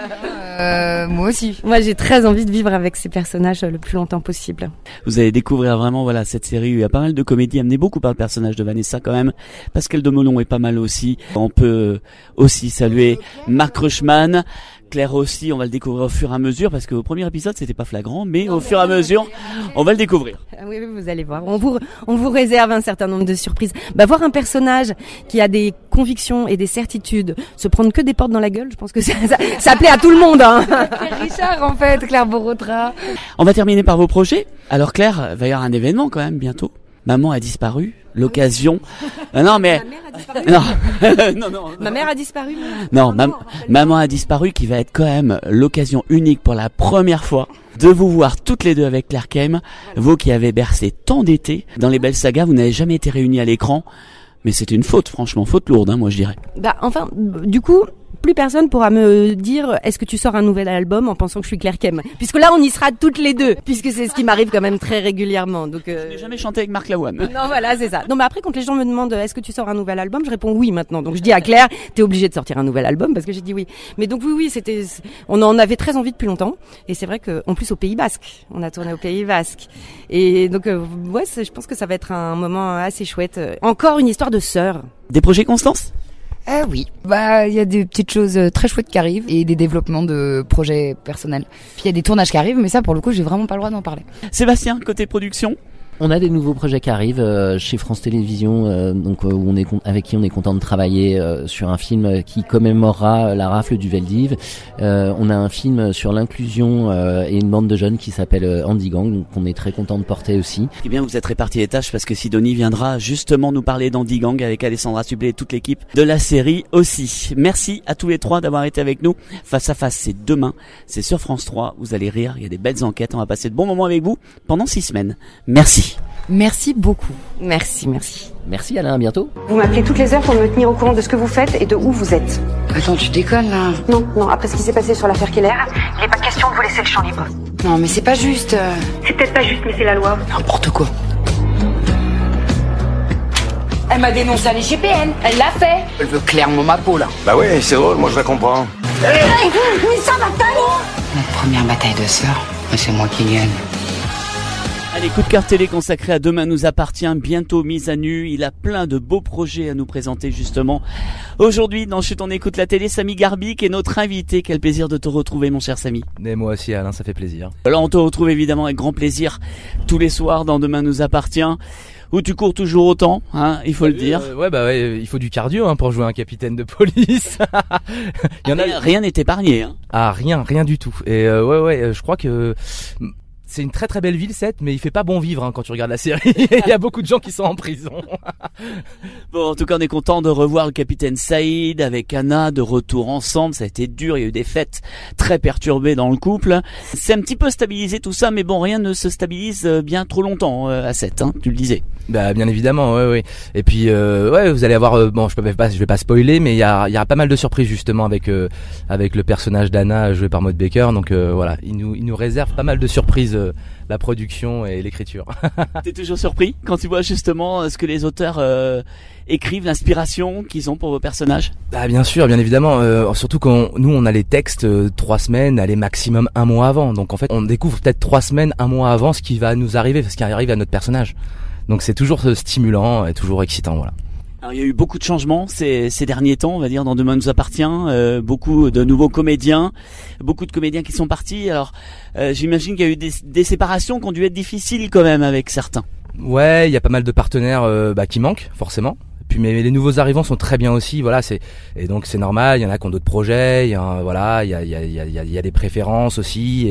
moi aussi. Moi j'ai très envie de vivre avec ces personnages le plus longtemps possible. Vous allez découvrir vraiment cette série où il y a pas mal de comédie amenée beaucoup par le personnage de Vanessa quand même. Pascal Demolon est pas mal aussi. On peut aussi saluer Marc Rushman. Claire aussi, on va le découvrir au fur et à mesure parce qu'au premier épisode c'était pas flagrant, mais au fur et à mesure on va le découvrir. Oui, vous allez voir. On vous réserve un certain nombre de surprises. Voir un personnage qui a des convictions et des certitudes, se prendre que des portes dans la gueule, je pense que ça plaît à tout le monde. Claire Richard en fait, Claire Borotra. On va terminer par vos projets. Alors Claire, il va y avoir un événement quand même bientôt. Maman a disparu. L'occasion. Non mais. Ma mère a disparu. Non. Ma mère a disparu. Non, maman a disparu qui va être quand même l'occasion unique pour la première fois de vous voir toutes les deux avec Claire Kem. Vous qui avez bercé tant d'été dans les belles sagas, vous n'avez jamais été réunis à l'écran. Mais c'était une faute, franchement, faute lourde, moi je dirais. Enfin, du coup, plus personne pourra me dire est-ce que tu sors un nouvel album en pensant que je suis Claire Kem, puisque là on y sera toutes les deux, puisque c'est ce qui m'arrive quand même très régulièrement. Donc je n'ai jamais chanté avec Marc Lavoine. Non voilà, c'est ça. Non mais après quand les gens me demandent est-ce que tu sors un nouvel album, je réponds oui maintenant. Donc je dis à Claire t'es obligée de sortir un nouvel album parce que j'ai dit oui. Mais donc oui on en avait très envie depuis longtemps et c'est vrai que en plus au Pays Basque, on a tourné au Pays Basque et donc je pense que ça va être un moment assez chouette. Encore une histoire de sœurs. Des projets Constance? Oui. Il y a des petites choses très chouettes qui arrivent et des développements de projets personnels. Puis il y a des tournages qui arrivent, mais ça, pour le coup, j'ai vraiment pas le droit d'en parler. Sébastien, côté production? On a des nouveaux projets qui arrivent chez France Télévisions, où avec qui on est content de travailler sur un film qui commémorera la rafle du Veldiv. On a un film sur l'inclusion et une bande de jeunes qui s'appelle Andy Gang, donc on est très content de porter aussi. Eh bien, vous êtes répartis les tâches parce que Sidonie viendra justement nous parler d'Andy Gang avec Alessandra Sublet et toute l'équipe de la série aussi. Merci à tous les trois d'avoir été avec nous. Face à face, c'est demain, c'est sur France 3. Vous allez rire, il y a des belles enquêtes. On va passer de bons moments avec vous pendant 6 semaines. Merci. Merci beaucoup. Merci. Merci Alain, à bientôt. Vous m'appelez toutes les heures pour me tenir au courant de ce que vous faites et de où vous êtes. Attends, tu déconnes là? Non, après ce qui s'est passé sur l'affaire Keller, il n'est pas question de vous laisser le champ libre. Non, mais c'est pas juste. C'est peut-être pas juste, mais c'est la loi. N'importe quoi. Elle m'a dénoncé à l'IGPN, elle l'a fait. Elle veut clairement ma peau là. Bah ouais, c'est drôle, moi je la comprends. Mais ça va pas, Notre première bataille de sœurs, c'est moi qui gagne. Allez, coup de cœur télé consacré à Demain nous appartient, bientôt mise à nu. Il a plein de beaux projets à nous présenter justement. Aujourd'hui, dans Chut on écoute la télé, Samy Garbic est notre invité. Quel plaisir de te retrouver mon cher Samy. Et moi aussi Alain, ça fait plaisir. Alors on te retrouve évidemment avec grand plaisir tous les soirs dans Demain nous appartient. Où tu cours toujours autant, il faut le dire. Il faut du cardio pour jouer un capitaine de police. Rien n'est épargné. Rien du tout. Et je crois que c'est une très très belle ville, mais il fait pas bon vivre quand tu regardes la série. Il y a beaucoup de gens qui sont en prison. Bon, en tout cas, on est content de revoir le capitaine Saïd avec Anna de retour ensemble. Ça a été dur, il y a eu des fêtes très perturbées dans le couple. C'est un petit peu stabilisé tout ça, mais bon, rien ne se stabilise bien trop longtemps à 7, tu le disais. Bah bien évidemment, ouais. Et puis vous allez avoir je vais pas spoiler, mais il y a pas mal de surprises justement avec le personnage d'Anna joué par Maud Baker. Donc voilà, il nous réserve pas mal de surprises, la production et l'écriture. T'es toujours surpris quand tu vois justement ce que les auteurs écrivent, l'inspiration qu'ils ont pour vos personnages? Bah bien sûr, bien évidemment, surtout quand nous on a les textes 3 semaines, allez maximum 1 mois avant. Donc en fait, on découvre peut-être 3 semaines, 1 mois avant ce qui va nous arriver, ce qui arrive à notre personnage. Donc c'est toujours stimulant et toujours excitant, voilà. Alors, il y a eu beaucoup de changements ces derniers temps, on va dire, dans Demain nous appartient. Beaucoup de nouveaux comédiens, beaucoup de comédiens qui sont partis. Alors, j'imagine qu'il y a eu des séparations qui ont dû être difficiles quand même avec certains. Ouais, il y a pas mal de partenaires qui manquent forcément. Puis mais les nouveaux arrivants sont très bien aussi, voilà, et donc c'est normal, il y en a qui ont d'autres projets, il y a des préférences aussi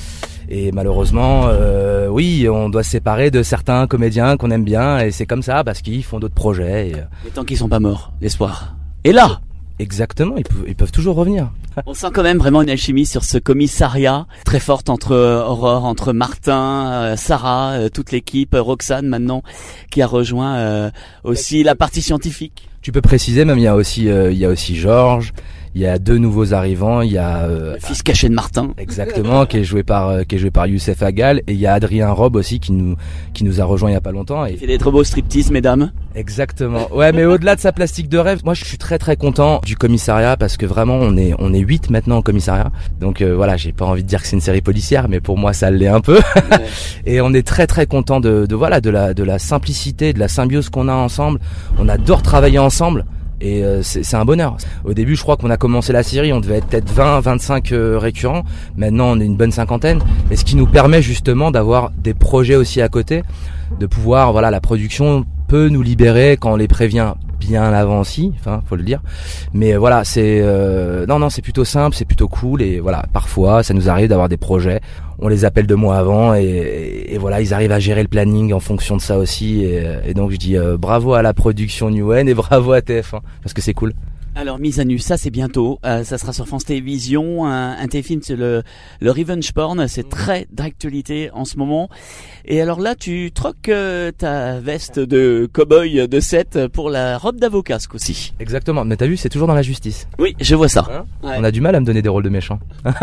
et malheureusement oui, on doit se séparer de certains comédiens qu'on aime bien et c'est comme ça parce qu'ils font d'autres projets Mais tant qu'ils sont pas morts, l'espoir est là. Exactement, ils peuvent toujours revenir. On sent quand même vraiment une alchimie sur ce commissariat très forte entre Aurore, entre Martin, Sarah, toute l'équipe, Roxane maintenant qui a rejoint aussi la partie scientifique. Tu peux préciser même il y a aussi Georges. Il y a 2 nouveaux arrivants, il y a le fils caché de Martin. Exactement, qui est joué par Youssef Agal, et il y a Adrien Robe aussi qui nous a rejoint il y a pas longtemps. Il fait des trop beaux striptease, mesdames. Exactement. Ouais, mais au-delà de sa plastique de rêve, moi je suis très très content du commissariat parce que vraiment on est 8 maintenant au commissariat. Donc voilà, j'ai pas envie de dire que c'est une série policière, mais pour moi ça l'est un peu. Ouais. Et on est très très content de la simplicité, de la symbiose qu'on a ensemble. On adore travailler ensemble. Et c'est un bonheur. Au début, je crois qu'on a commencé la série, on devait être peut-être 20-25 récurrents. Maintenant, on est une bonne cinquantaine. Et ce qui nous permet justement d'avoir des projets aussi à côté, de pouvoir, voilà, la production peut nous libérer quand on les prévient bien avant aussi, enfin, faut le dire. Mais voilà, c'est c'est plutôt simple, c'est plutôt cool. Et voilà, parfois, ça nous arrive d'avoir des projets. On les appelle 2 mois avant et voilà, ils arrivent à gérer le planning en fonction de ça aussi. Et donc je dis bravo à la production Newen et bravo à TF1 parce que c'est cool. Alors Mise à nu, ça c'est bientôt, ça sera sur France Télévisions, un téléfilm c'est le revenge porn, c'est très d'actualité en ce moment. Et alors là tu troques ta veste de cow-boy de 7 pour la robe d'avocat ce coup-ci. Exactement, mais t'as vu, c'est toujours dans la justice. Oui, je vois ça. Ouais. On a du mal à me donner des rôles de méchants.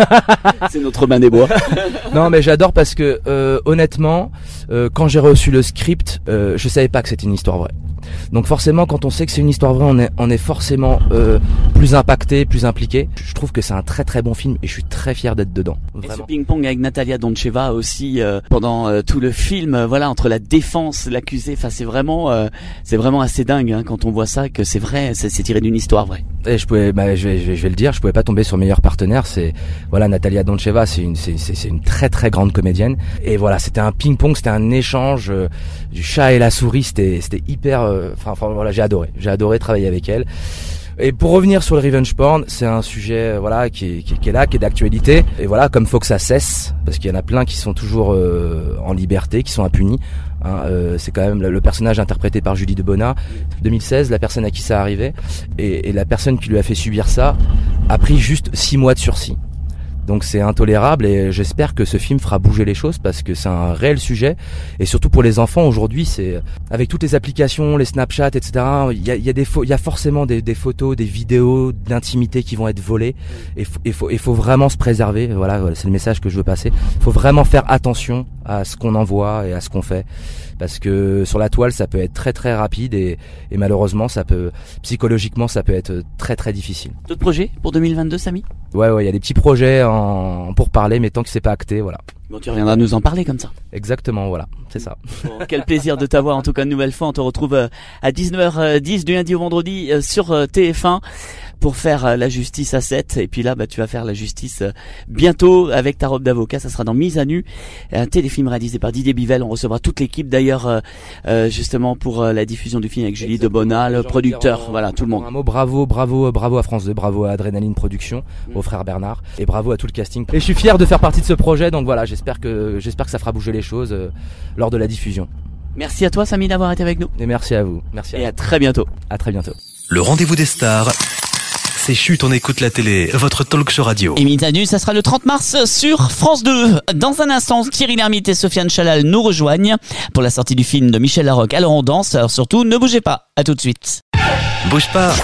C'est notre main des bois. Non mais j'adore parce que honnêtement, quand j'ai reçu le script, je savais pas que c'était une histoire vraie. Donc forcément, quand on sait que c'est une histoire vraie, on est forcément plus impacté, plus impliqué. Je trouve que c'est un très très bon film et je suis très fier d'être dedans. Vraiment. Et ce ping-pong avec Natalia Doncheva aussi pendant tout le film, voilà, entre la défense, l'accusé, enfin c'est vraiment assez dingue hein, quand on voit ça, que c'est vrai, c'est tiré d'une histoire vraie. Et je vais le dire, je pouvais pas tomber sur meilleur partenaire. C'est voilà, Natalia Doncheva, c'est une très très grande comédienne. Et voilà, c'était un ping-pong, c'était un échange du chat et la souris, c'était hyper. Enfin voilà, j'ai adoré travailler avec elle. Et pour revenir sur le revenge porn, c'est un sujet voilà qui est là, qui est d'actualité. Et voilà, comme faut que ça cesse, parce qu'il y en a plein qui sont toujours en liberté, qui sont impunis. Hein, c'est quand même le personnage interprété par Julie Debona. 2016, la personne à qui ça arrivait et la personne qui lui a fait subir ça a pris juste 6 mois de sursis. Donc c'est intolérable et j'espère que ce film fera bouger les choses parce que c'est un réel sujet et surtout pour les enfants aujourd'hui, c'est avec toutes les applications, les Snapchat, etc. Il y a forcément des photos, des vidéos d'intimité qui vont être volées et il faut vraiment se préserver. Voilà, c'est le message que je veux passer. Il faut vraiment faire attention à ce qu'on envoie et à ce qu'on fait parce que sur la toile ça peut être très très rapide et malheureusement psychologiquement ça peut être très très difficile. D'autres projets pour 2022, Samy ? Ouais, il y a des petits projets pour parler, mais tant que c'est pas acté, voilà. Bon, tu reviendras nous en parler comme ça. Exactement, voilà, c'est ça. Bon, quel plaisir de t'avoir en tout cas une nouvelle fois. On te retrouve à 19h10 du lundi au vendredi sur TF1 pour faire la justice à 7. Et puis là, tu vas faire la justice bientôt avec ta robe d'avocat. Ça sera dans Mise à nu, un téléfilm réalisé par Didier Bivel. On recevra toute l'équipe d'ailleurs justement pour la diffusion du film avec Julie Debona, le producteur, voilà, tout le monde. Un mot, bravo à France 2, bravo à Adrénaline Production, au frère Bernard, et bravo à tout le casting. Et je suis fier de faire partie de ce projet, donc voilà, j'espère que ça fera bouger les choses lors de la diffusion. Merci à toi, Samy, d'avoir été avec nous. Et merci à vous. Et à très bientôt. À très bientôt. Le rendez-vous des stars. C'est Chut, on écoute la télé, votre talk show radio. Et Mise à nu, ça sera le 30 mars sur France 2. Dans un instant, Thierry Lhermitte et Sofiane Chalal nous rejoignent pour la sortie du film de Michel Larocque. Alors on danse, alors surtout ne bougez pas. À tout de suite. Bouge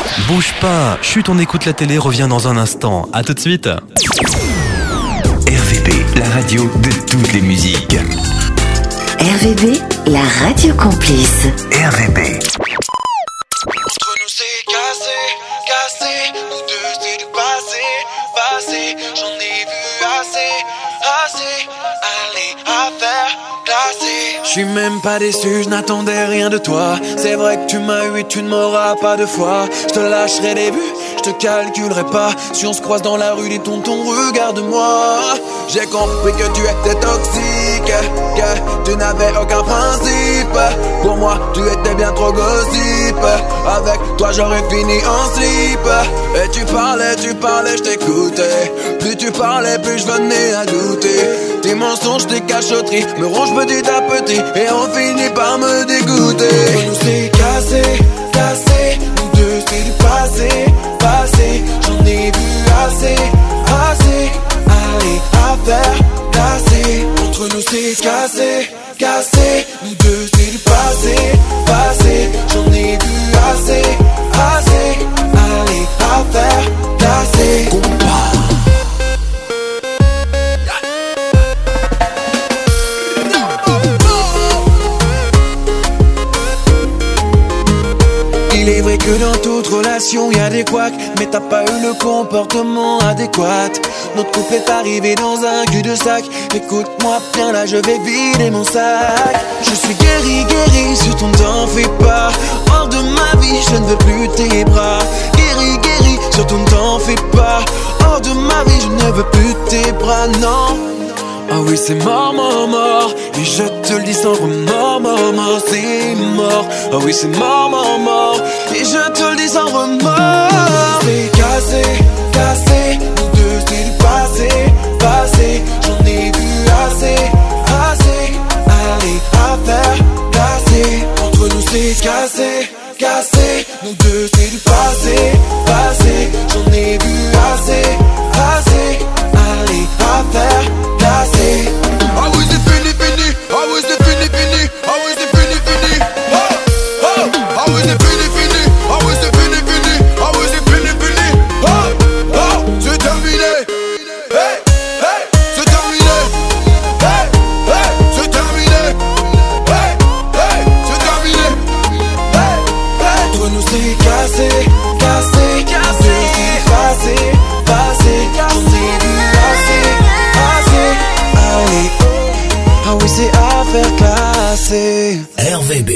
pas. Chut, on écoute la télé revient dans un instant. À tout de suite. RVB, la radio de toutes les musiques. RVB, la radio complice. RVB. Entre nous c'est cassé, nous deux c'est du passé, j'en ai vu assez, allez à faire classer. suis même pas déçu, je n'attendais rien de toi. C'est vrai que tu m'as eu et tu ne m'auras pas deux fois. Je te lâcherai des buts, je te calculerai pas. Si on se croise dans la rue, dis tonton, regarde-moi. J'ai compris que tu étais toxique, que tu n'avais aucun principe. Pour moi, tu étais bien trop gossip. Avec toi, j'aurais fini en slip. Et tu parlais, je t'écoutais. Plus tu parlais, plus je venais à douter. Tes mensonges, tes cachotteries me rongent petit à petit et on finit par me dégoûter. Entre nous c'est cassé, cassé. Nous deux c'est du passé, passé. J'en ai vu assez, assez. Allez, affaire cassée. Entre nous c'est cassé, cassé. Nous deux c'est du passé, passé. J'en ai vu assez, assez. Allez, affaire cassée. Il est vrai que dans toute relation y a des couacs, mais t'as pas eu le comportement adéquat. Notre couple est arrivé dans un cul-de-sac. Écoute-moi bien, là je vais vider mon sac. Je suis guéri, guéri, surtout t'en fais pas. Hors de ma vie, je ne veux plus tes bras. Guéri, guéri, surtout t'en fais pas. Hors de ma vie, je ne veux plus tes bras, non. Ah oui c'est mort, mort, mort. Et je te le dis sans remords, mort, mort, c'est mort. Ah oui c'est mort, mort, mort. Et je te le dis sans remords. C'est cassé, cassé. Nous deux c'est du passé, passé. J'en ai vu assez, assez. Allez, affaire cassée. Entre nous c'est cassé, cassé. Nous deux c'est du passé, passé. J'en ai vu assez, assez. Allez, affaire cassée. Ah oui c'est fini, fini. Ah oui c'est fini, fini. Ah oui c'est fini, fini. Oh, oh. Ah oui c'est fini, fini. Ah oui c'est fini, fini. Ah oui c'est fini, fini. Oh, oh. C'est terminé. Hey, hey. C'est terminé. Hey, hey. C'est terminé. Hey, hey. C'est terminé. Hey, hey. Entre nous c'est cassé, cassé, cassé. C'est passé, passé. J'en ai vu assez, assez. Allez, ah oui c'est affaire classée. RVB.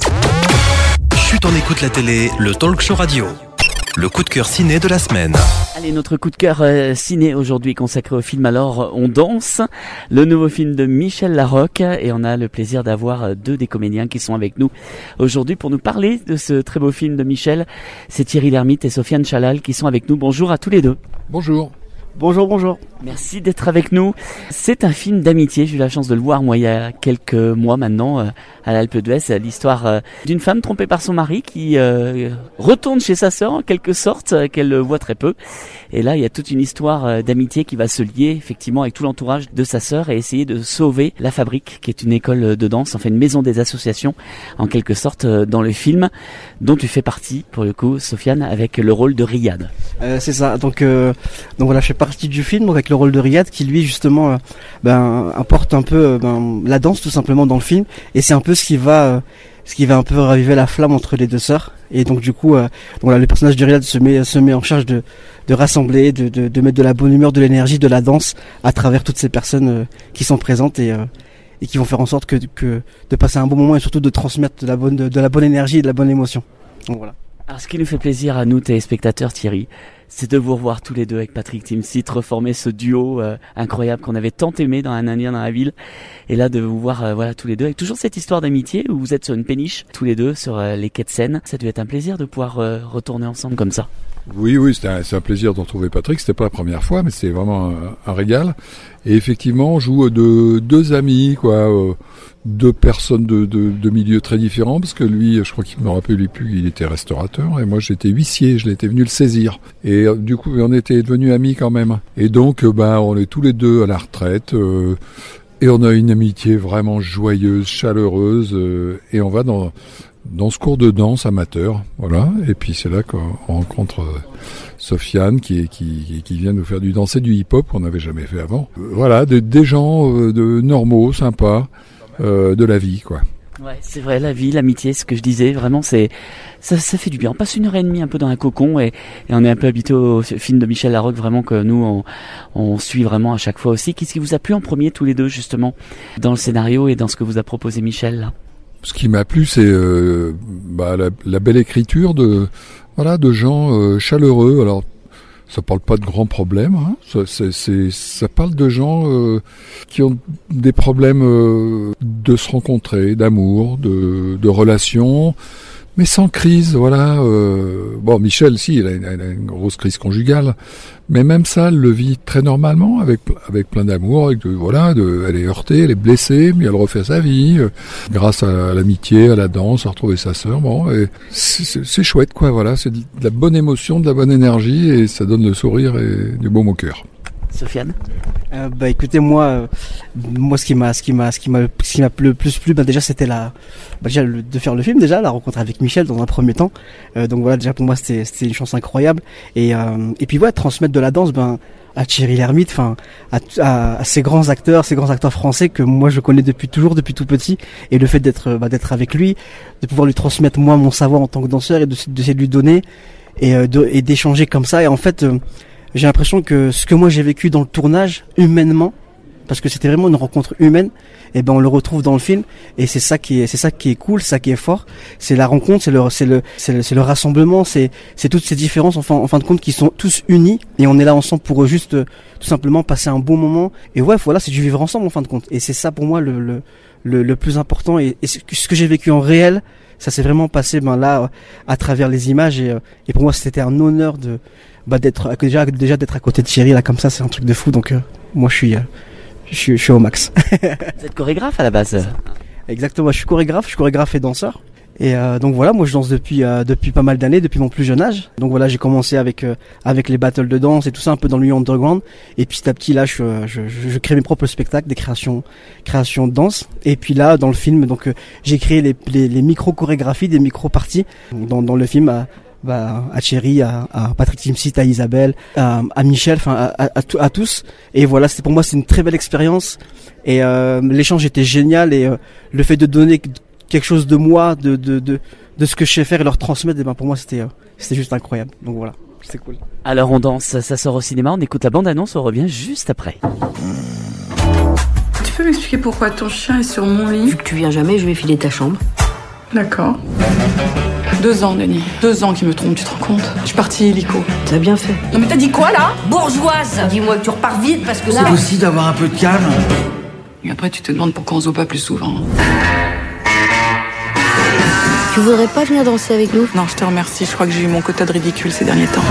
Chut, on écoute la télé, le talk show radio. Le coup de cœur ciné de la semaine. Allez, notre coup de cœur ciné aujourd'hui consacré au film Alors on danse, le nouveau film de Michel Larocque, et on a le plaisir d'avoir deux des comédiens qui sont avec nous aujourd'hui pour nous parler de ce très beau film de Michel. C'est Thierry Lhermitte et Sofiane Chalal qui sont avec nous. Bonjour à tous les deux. Bonjour. Bonjour, bonjour. Merci d'être avec nous. C'est un film d'amitié. J'ai eu la chance de le voir, moi, il y a quelques mois maintenant, à l'Alpe d'Huez. L'histoire d'une femme trompée par son mari qui retourne chez sa sœur, en quelque sorte, qu'elle voit très peu. Et là, il y a toute une histoire d'amitié qui va se lier, effectivement, avec tout l'entourage de sa sœur et essayer de sauver la Fabrique, qui est une école de danse, enfin une maison des associations, en quelque sorte, dans le film, dont tu fais partie, pour le coup, Sofiane, avec le rôle de Riyad. C'est ça. Donc voilà, je fais partie du film avec le rôle de Riyad qui lui justement apporte un peu la danse tout simplement dans le film, et c'est un peu ce qui va un peu raviver la flamme entre les deux sœurs. Et donc du coup voilà, le personnage de Riyad se met en charge de rassembler, de mettre de la bonne humeur, de l'énergie, de la danse à travers toutes ces personnes qui sont présentes et qui vont faire en sorte que de passer un bon moment et surtout de transmettre de la bonne énergie et de la bonne émotion. Donc voilà. Alors, ce qui nous fait plaisir à nous, téléspectateurs, Thierry, c'est de vous revoir tous les deux avec Patrick Timsit, reformer ce duo incroyable qu'on avait tant aimé dans Un Indien dans la ville. Et là, de vous voir voilà tous les deux avec toujours cette histoire d'amitié où vous êtes sur une péniche, tous les deux, sur les quais de Seine. Ça devait être un plaisir de pouvoir retourner ensemble comme ça. Oui, c'est un plaisir de retrouver Patrick. C'était pas la première fois, mais c'est vraiment un régal. Et effectivement, on joue de deux amis, quoi, deux personnes de milieux très différents, parce que lui, je crois qu'il me rappelle plus, il était restaurateur, et moi j'étais huissier, je l'étais venu le saisir. Et du coup, on était devenus amis quand même. Et donc, on est tous les deux à la retraite, et on a une amitié vraiment joyeuse, chaleureuse, et on va dans ce cours de danse amateur, voilà. Et puis c'est là qu'on rencontre Sofiane qui vient nous faire du danser du hip-hop qu'on n'avait jamais fait avant. Voilà, des gens normaux, sympas, de la vie, quoi. Ouais, c'est vrai, la vie, l'amitié, ce que je disais, vraiment, ça fait du bien. On passe 1h30 un peu dans un cocon et on est un peu habitué au film de Michel Larocque, vraiment que nous, on suit vraiment à chaque fois aussi. Qu'est-ce qui vous a plu en premier, tous les deux, justement, dans le scénario et dans ce que vous a proposé Michel, là? Ce qui m'a plu, c'est la belle écriture de gens chaleureux. Alors, ça parle pas de grands problèmes, hein. Ça parle de gens qui ont des problèmes de se rencontrer, d'amour, de relations, mais sans crise, voilà. Bon, Michel, si, il a une grosse crise conjugale, mais même ça, elle le vit très normalement, avec plein d'amour, elle est heurtée, elle est blessée, mais elle refait sa vie, grâce à l'amitié, à la danse, à retrouver sa sœur, bon, et c'est chouette, quoi, voilà, c'est de la bonne émotion, de la bonne énergie, et ça donne le sourire et du baume au cœur. Sofiane? Écoutez, moi ce qui m'a le plus plu, déjà c'était de faire le film, déjà la rencontre avec Michel dans un premier temps. Donc voilà, déjà pour moi c'était une chance incroyable, et puis transmettre de la danse à Thierry Lhermitte, enfin à ces grands acteurs français que moi je connais depuis tout petit, et le fait d'être avec lui, de pouvoir lui transmettre moi mon savoir en tant que danseur et d'essayer de lui donner et d'échanger comme ça, et en fait j'ai l'impression que ce que moi j'ai vécu dans le tournage, humainement, parce que c'était vraiment une rencontre humaine, et on le retrouve dans le film, et c'est ça qui est cool, c'est ça qui est fort, c'est la rencontre, c'est le rassemblement, c'est toutes ces différences en fin de compte qui sont tous unis, et on est là ensemble pour juste tout simplement passer un bon moment, et voilà, c'est du vivre ensemble en fin de compte, et c'est ça pour moi le plus important, et ce que j'ai vécu en réel, ça s'est vraiment passé là à travers les images, et pour moi c'était un honneur d'être à côté de Thierry là comme ça, c'est un truc de fou, donc moi je suis au max. Vous êtes chorégraphe à la base? Exactement, je suis chorégraphe et danseur, et donc voilà, moi je danse depuis pas mal d'années, depuis mon plus jeune âge. Donc voilà, j'ai commencé avec les battles de danse et tout ça, un peu dans le milieu underground, et petit à petit là je crée mes propres spectacles, des créations de danse, et puis là dans le film, donc j'ai créé les micro chorégraphies, des micro parties dans le film, à Thierry, à Patrick Timsit, à Isabelle, à Michel, enfin à tous. Et voilà, pour moi c'est une très belle expérience, et l'échange était génial, et le fait de donner quelque chose de moi, de ce que je sais faire et leur transmettre, pour moi c'était juste incroyable. Donc voilà, c'est cool. Alors on danse, ça sort au cinéma, on écoute la bande-annonce, on revient juste après. Tu peux m'expliquer pourquoi ton chien est sur mon lit? Vu que tu viens jamais, je vais filer ta chambre. D'accord. 2 ans, Denis. 2 ans qu'il me trompe, tu te rends compte? Je suis partie illico. T'as bien fait. Non mais t'as dit quoi là? Bourgeoise! Dis-moi que tu repars vite parce que là... C'est possible d'avoir un peu de calme? Et après tu te demandes pourquoi on se voit pas plus souvent. Tu voudrais pas venir danser avec nous? Non, je te remercie. Je crois que j'ai eu mon quota de ridicule ces derniers temps.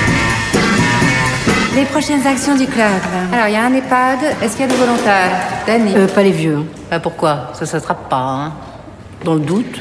Les prochaines actions du club. Alors, il y a un EHPAD. Est-ce qu'il y a des volontaires? Dani? Pas les vieux. Pourquoi? Ça s'attrape pas, hein. Dans le doute...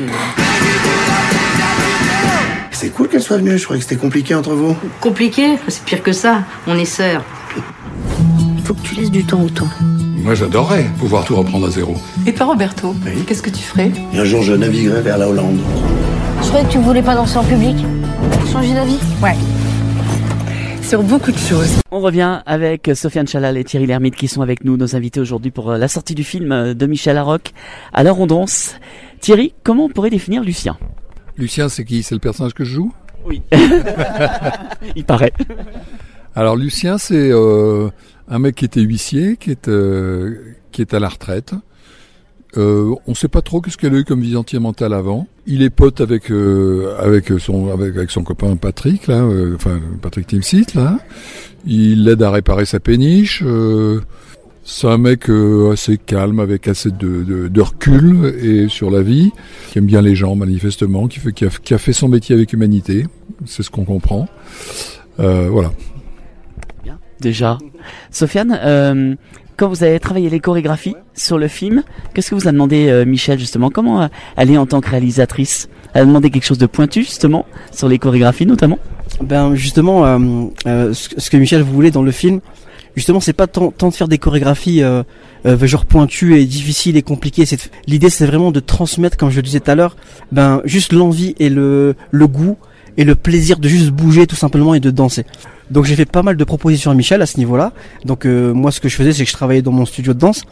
C'est cool qu'elle soit venue, je croyais que c'était compliqué entre vous. Compliqué? C'est pire que ça. On est sœurs. Il faut que tu laisses du temps au temps. Moi j'adorerais pouvoir tout reprendre à zéro. Et toi Roberto, qu'est-ce que tu ferais? Et un jour je naviguerai vers la Hollande. Je croyais que tu voulais pas danser en public. Changer d'avis? Ouais. Sur beaucoup de choses. On revient avec Sofiane Chalal et Thierry Lhermitte qui sont avec nous, nos invités aujourd'hui pour la sortie du film de Michel Larocque. Alors on danse. Thierry, comment on pourrait définir Lucien? Lucien, c'est qui? C'est le personnage que je joue? Oui. Il paraît. Alors Lucien, c'est un mec qui était huissier, qui est à la retraite. On sait pas trop qu'est-ce qu'elle a eu comme vie sentimentale avant. Il est pote avec son copain Patrick là, Patrick Timsit là. Il l'aide à réparer sa péniche. C'est un mec assez calme, avec assez de recul et sur la vie, qui aime bien les gens manifestement, qui a fait son métier avec humanité. C'est ce qu'on comprend. Voilà. Bien. Déjà, Sofiane, quand vous avez travaillé les chorégraphies sur le film, qu'est-ce que vous a demandé Michel justement? Comment elle est en tant que réalisatrice? Elle a demandé quelque chose de pointu justement sur les chorégraphies notamment? Justement, ce que Michel voulait dans le film, justement, c'est pas tant de faire des chorégraphies genre pointues et difficiles et compliquées. L'idée, c'est vraiment de transmettre, comme je le disais tout à l'heure, juste l'envie et le goût et le plaisir de juste bouger tout simplement et de danser. Donc j'ai fait pas mal de propositions à Michel à ce niveau-là. Donc moi, ce que je faisais, c'est que je travaillais dans mon studio de danse.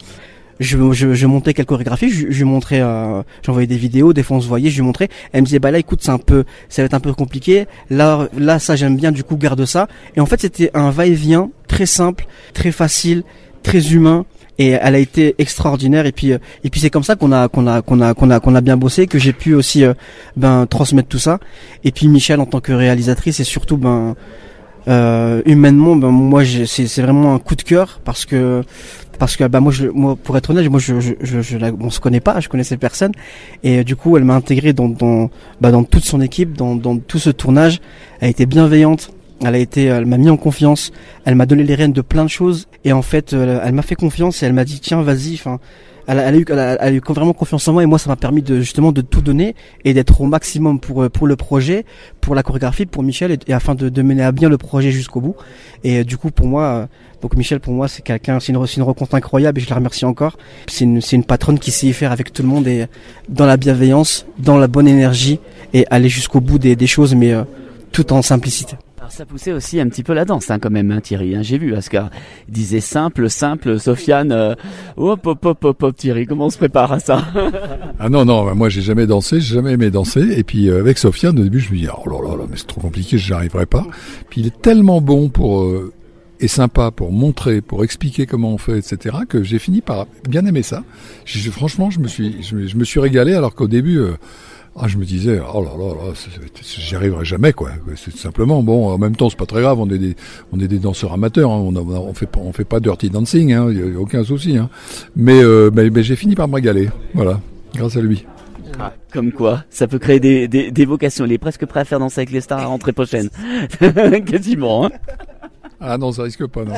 je montais quelques chorégraphies, je lui montrais, j'envoyais des vidéos, des fois on se voyait, je lui montrais. Elle me disait, bah là, écoute, ça va être un peu compliqué. Là, ça j'aime bien, du coup, garde ça. Et en fait, c'était un va-et-vient très simple, très facile, très humain. Et elle a été extraordinaire. Et puis c'est comme ça qu'on a bien bossé, que j'ai pu aussi, transmettre tout ça. Et puis Michel, en tant que réalisatrice, et surtout, humainement, moi, c'est vraiment un coup de cœur parce que moi pour être honnête, on se connaît pas, je connaissais personne, et du coup elle m'a intégré dans toute son équipe, dans tout ce tournage. Elle a été bienveillante, elle m'a mis en confiance, elle m'a donné les rênes de plein de choses, et en fait elle m'a fait confiance et elle m'a dit tiens vas-y, elle a eu vraiment confiance en moi, et moi ça m'a permis de tout donner et d'être au maximum pour le projet, pour la chorégraphie, pour Michel, et afin de mener à bien le projet jusqu'au bout. Et du coup pour moi, donc Michel pour moi c'est une rencontre incroyable, et je la remercie encore. C'est une patronne qui sait y faire avec tout le monde, et dans la bienveillance, dans la bonne énergie, et aller jusqu'au bout des choses, mais tout en simplicité. Alors ça poussait aussi un petit peu la danse quand même, Thierry, j'ai vu, Ascar disait simple, Sofiane, hop Thierry, comment on se prépare à ça? Ah non, moi j'ai jamais dansé, j'ai jamais aimé danser, et puis avec Sofiane au début je me dis oh là mais c'est trop compliqué, j'y arriverai pas. Puis il est tellement bon et sympa pour montrer, pour expliquer comment on fait, etc., que j'ai fini par bien aimer ça. Franchement, je me suis régalé, alors qu'au début, je me disais, oh là, j'y arriverai jamais, quoi. C'est simplement, en même temps, c'est pas très grave, on est des danseurs amateurs, hein, on fait pas dirty dancing, hein, y a aucun souci, hein. Mais j'ai fini par me régaler, voilà, grâce à lui. Comme quoi, ça peut créer des vocations. Il est presque prêt à faire danser avec les stars à la rentrée prochaine. Quasiment, hein. Ah non, ça risque pas, non.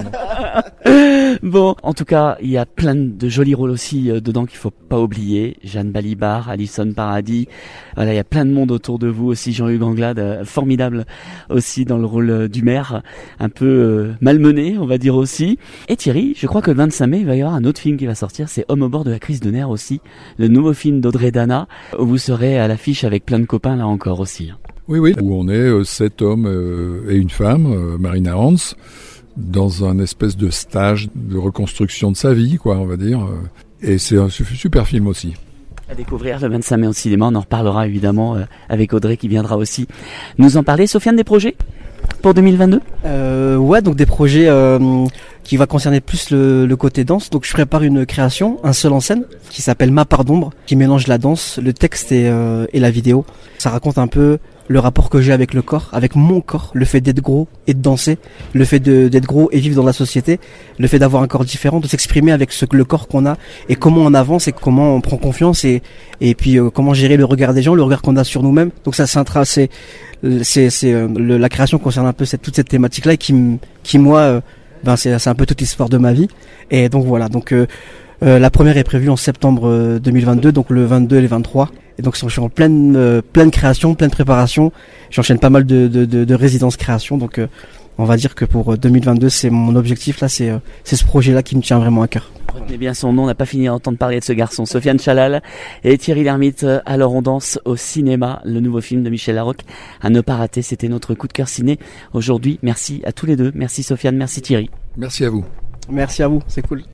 Bon, en tout cas, il y a plein de jolis rôles aussi dedans qu'il faut pas oublier. Jeanne Balibar, Alison Paradis. Voilà, il y a plein de monde autour de vous aussi. Jean-Hugues Anglade, formidable aussi dans le rôle du maire, un peu malmené, on va dire aussi. Et Thierry, je crois que le 25 mai, il va y avoir un autre film qui va sortir. C'est Homme au bord de la crise de nerfs aussi, le nouveau film d'Audrey Dana, où vous serez à l'affiche avec plein de copains là encore aussi. Oui, où on est 7 hommes et une femme, Marina Hans, dans un espèce de stage de reconstruction de sa vie, quoi, on va dire. Et c'est un super film aussi. À découvrir le 25 mai au cinéma, on en reparlera évidemment avec Audrey qui viendra aussi nous en parler. Sofiane, des projets pour 2022 ? Ouais, donc des projets qui va concerner plus le côté danse. Donc je prépare une création, un seul en scène, qui s'appelle Ma part d'ombre, qui mélange la danse, le texte et la vidéo. Ça raconte un peu le rapport que j'ai avec le corps, avec mon corps, le fait d'être gros et de danser, le fait d'être gros et vivre dans la société, le fait d'avoir un corps différent, de s'exprimer avec le corps qu'on a, et comment on avance et comment on prend confiance, et puis comment gérer le regard des gens, le regard qu'on a sur nous-mêmes. Donc ça c'est la création concerne un peu toute cette thématique là, et qui moi c'est un peu toute l'histoire de ma vie. Et donc voilà, donc la première est prévue en septembre 2022, donc le 22 et le 23. Et donc je suis en pleine création, pleine préparation. J'enchaîne pas mal de résidences création. Donc on va dire que pour 2022, c'est mon objectif là, c'est ce projet-là qui me tient vraiment à cœur. Retenez bien son nom, on n'a pas fini d'entendre parler de ce garçon. Sofiane Chalal et Thierry Lhermitte. Alors on danse au cinéma, le nouveau film de Michel Larocque à ne pas rater. C'était notre coup de cœur ciné aujourd'hui. Merci à tous les deux. Merci Sofiane, merci Thierry. Merci à vous. Merci à vous, c'est cool.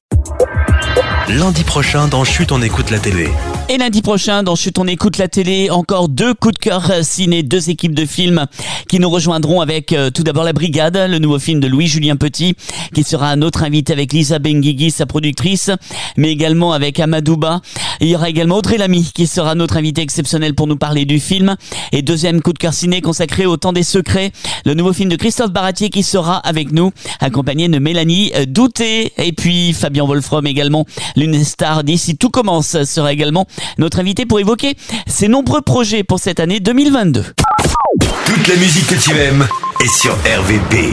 Lundi prochain dans Chut, on écoute la télé. Et lundi prochain, dans Chut, on écoute la télé, encore 2 coups de cœur ciné, 2 équipes de films qui nous rejoindront avec tout d'abord La Brigade, le nouveau film de Louis-Julien Petit, qui sera notre invité avec Lisa Benguigui, sa productrice, mais également avec Amadouba. Il y aura également Audrey Lamy, qui sera notre invité exceptionnel pour nous parler du film. Et 2e coup de cœur ciné consacré au Temps des Secrets, le nouveau film de Christophe Baratier qui sera avec nous, accompagné de Mélanie Douté, et puis Fabien Wolfram également, l'une star d'ici Tout commence, sera également notre invité pour évoquer ses nombreux projets pour cette année 2022. Toute la musique que tu aimes est sur RVB.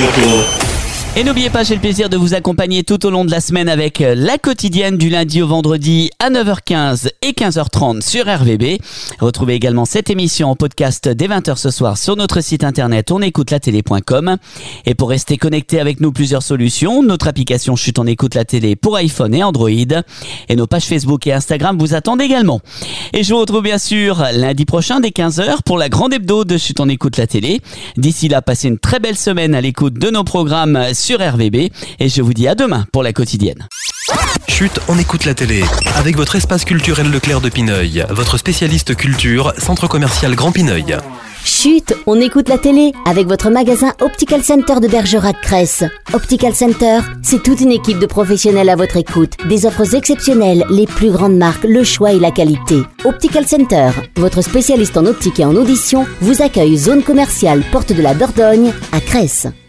Et n'oubliez pas, j'ai le plaisir de vous accompagner tout au long de la semaine avec la quotidienne du lundi au vendredi à 9h15 et 15h30 sur RVB. Retrouvez également cette émission en podcast dès 20h ce soir sur notre site internet onécoutelatélé.com. Et pour rester connecté avec nous, plusieurs solutions. Notre application Chut, on écoute la télé pour iPhone et Android. Et nos pages Facebook et Instagram vous attendent également. Et je vous retrouve bien sûr lundi prochain dès 15h pour la grande hebdo de Chut, on écoute la télé. D'ici là, passez une très belle semaine à l'écoute de nos programmes sur RVB, et je vous dis à demain pour la quotidienne. Chut, on écoute la télé. Avec votre espace culturel Leclerc de Pineuil, votre spécialiste culture, centre commercial Grand Pineuil. Chut, on écoute la télé avec votre magasin Optical Center de Bergerac-Cresse. Optical Center, c'est toute une équipe de professionnels à votre écoute. Des offres exceptionnelles, les plus grandes marques, le choix et la qualité. Optical Center, votre spécialiste en optique et en audition, vous accueille zone commerciale Porte de la Dordogne à Cresse.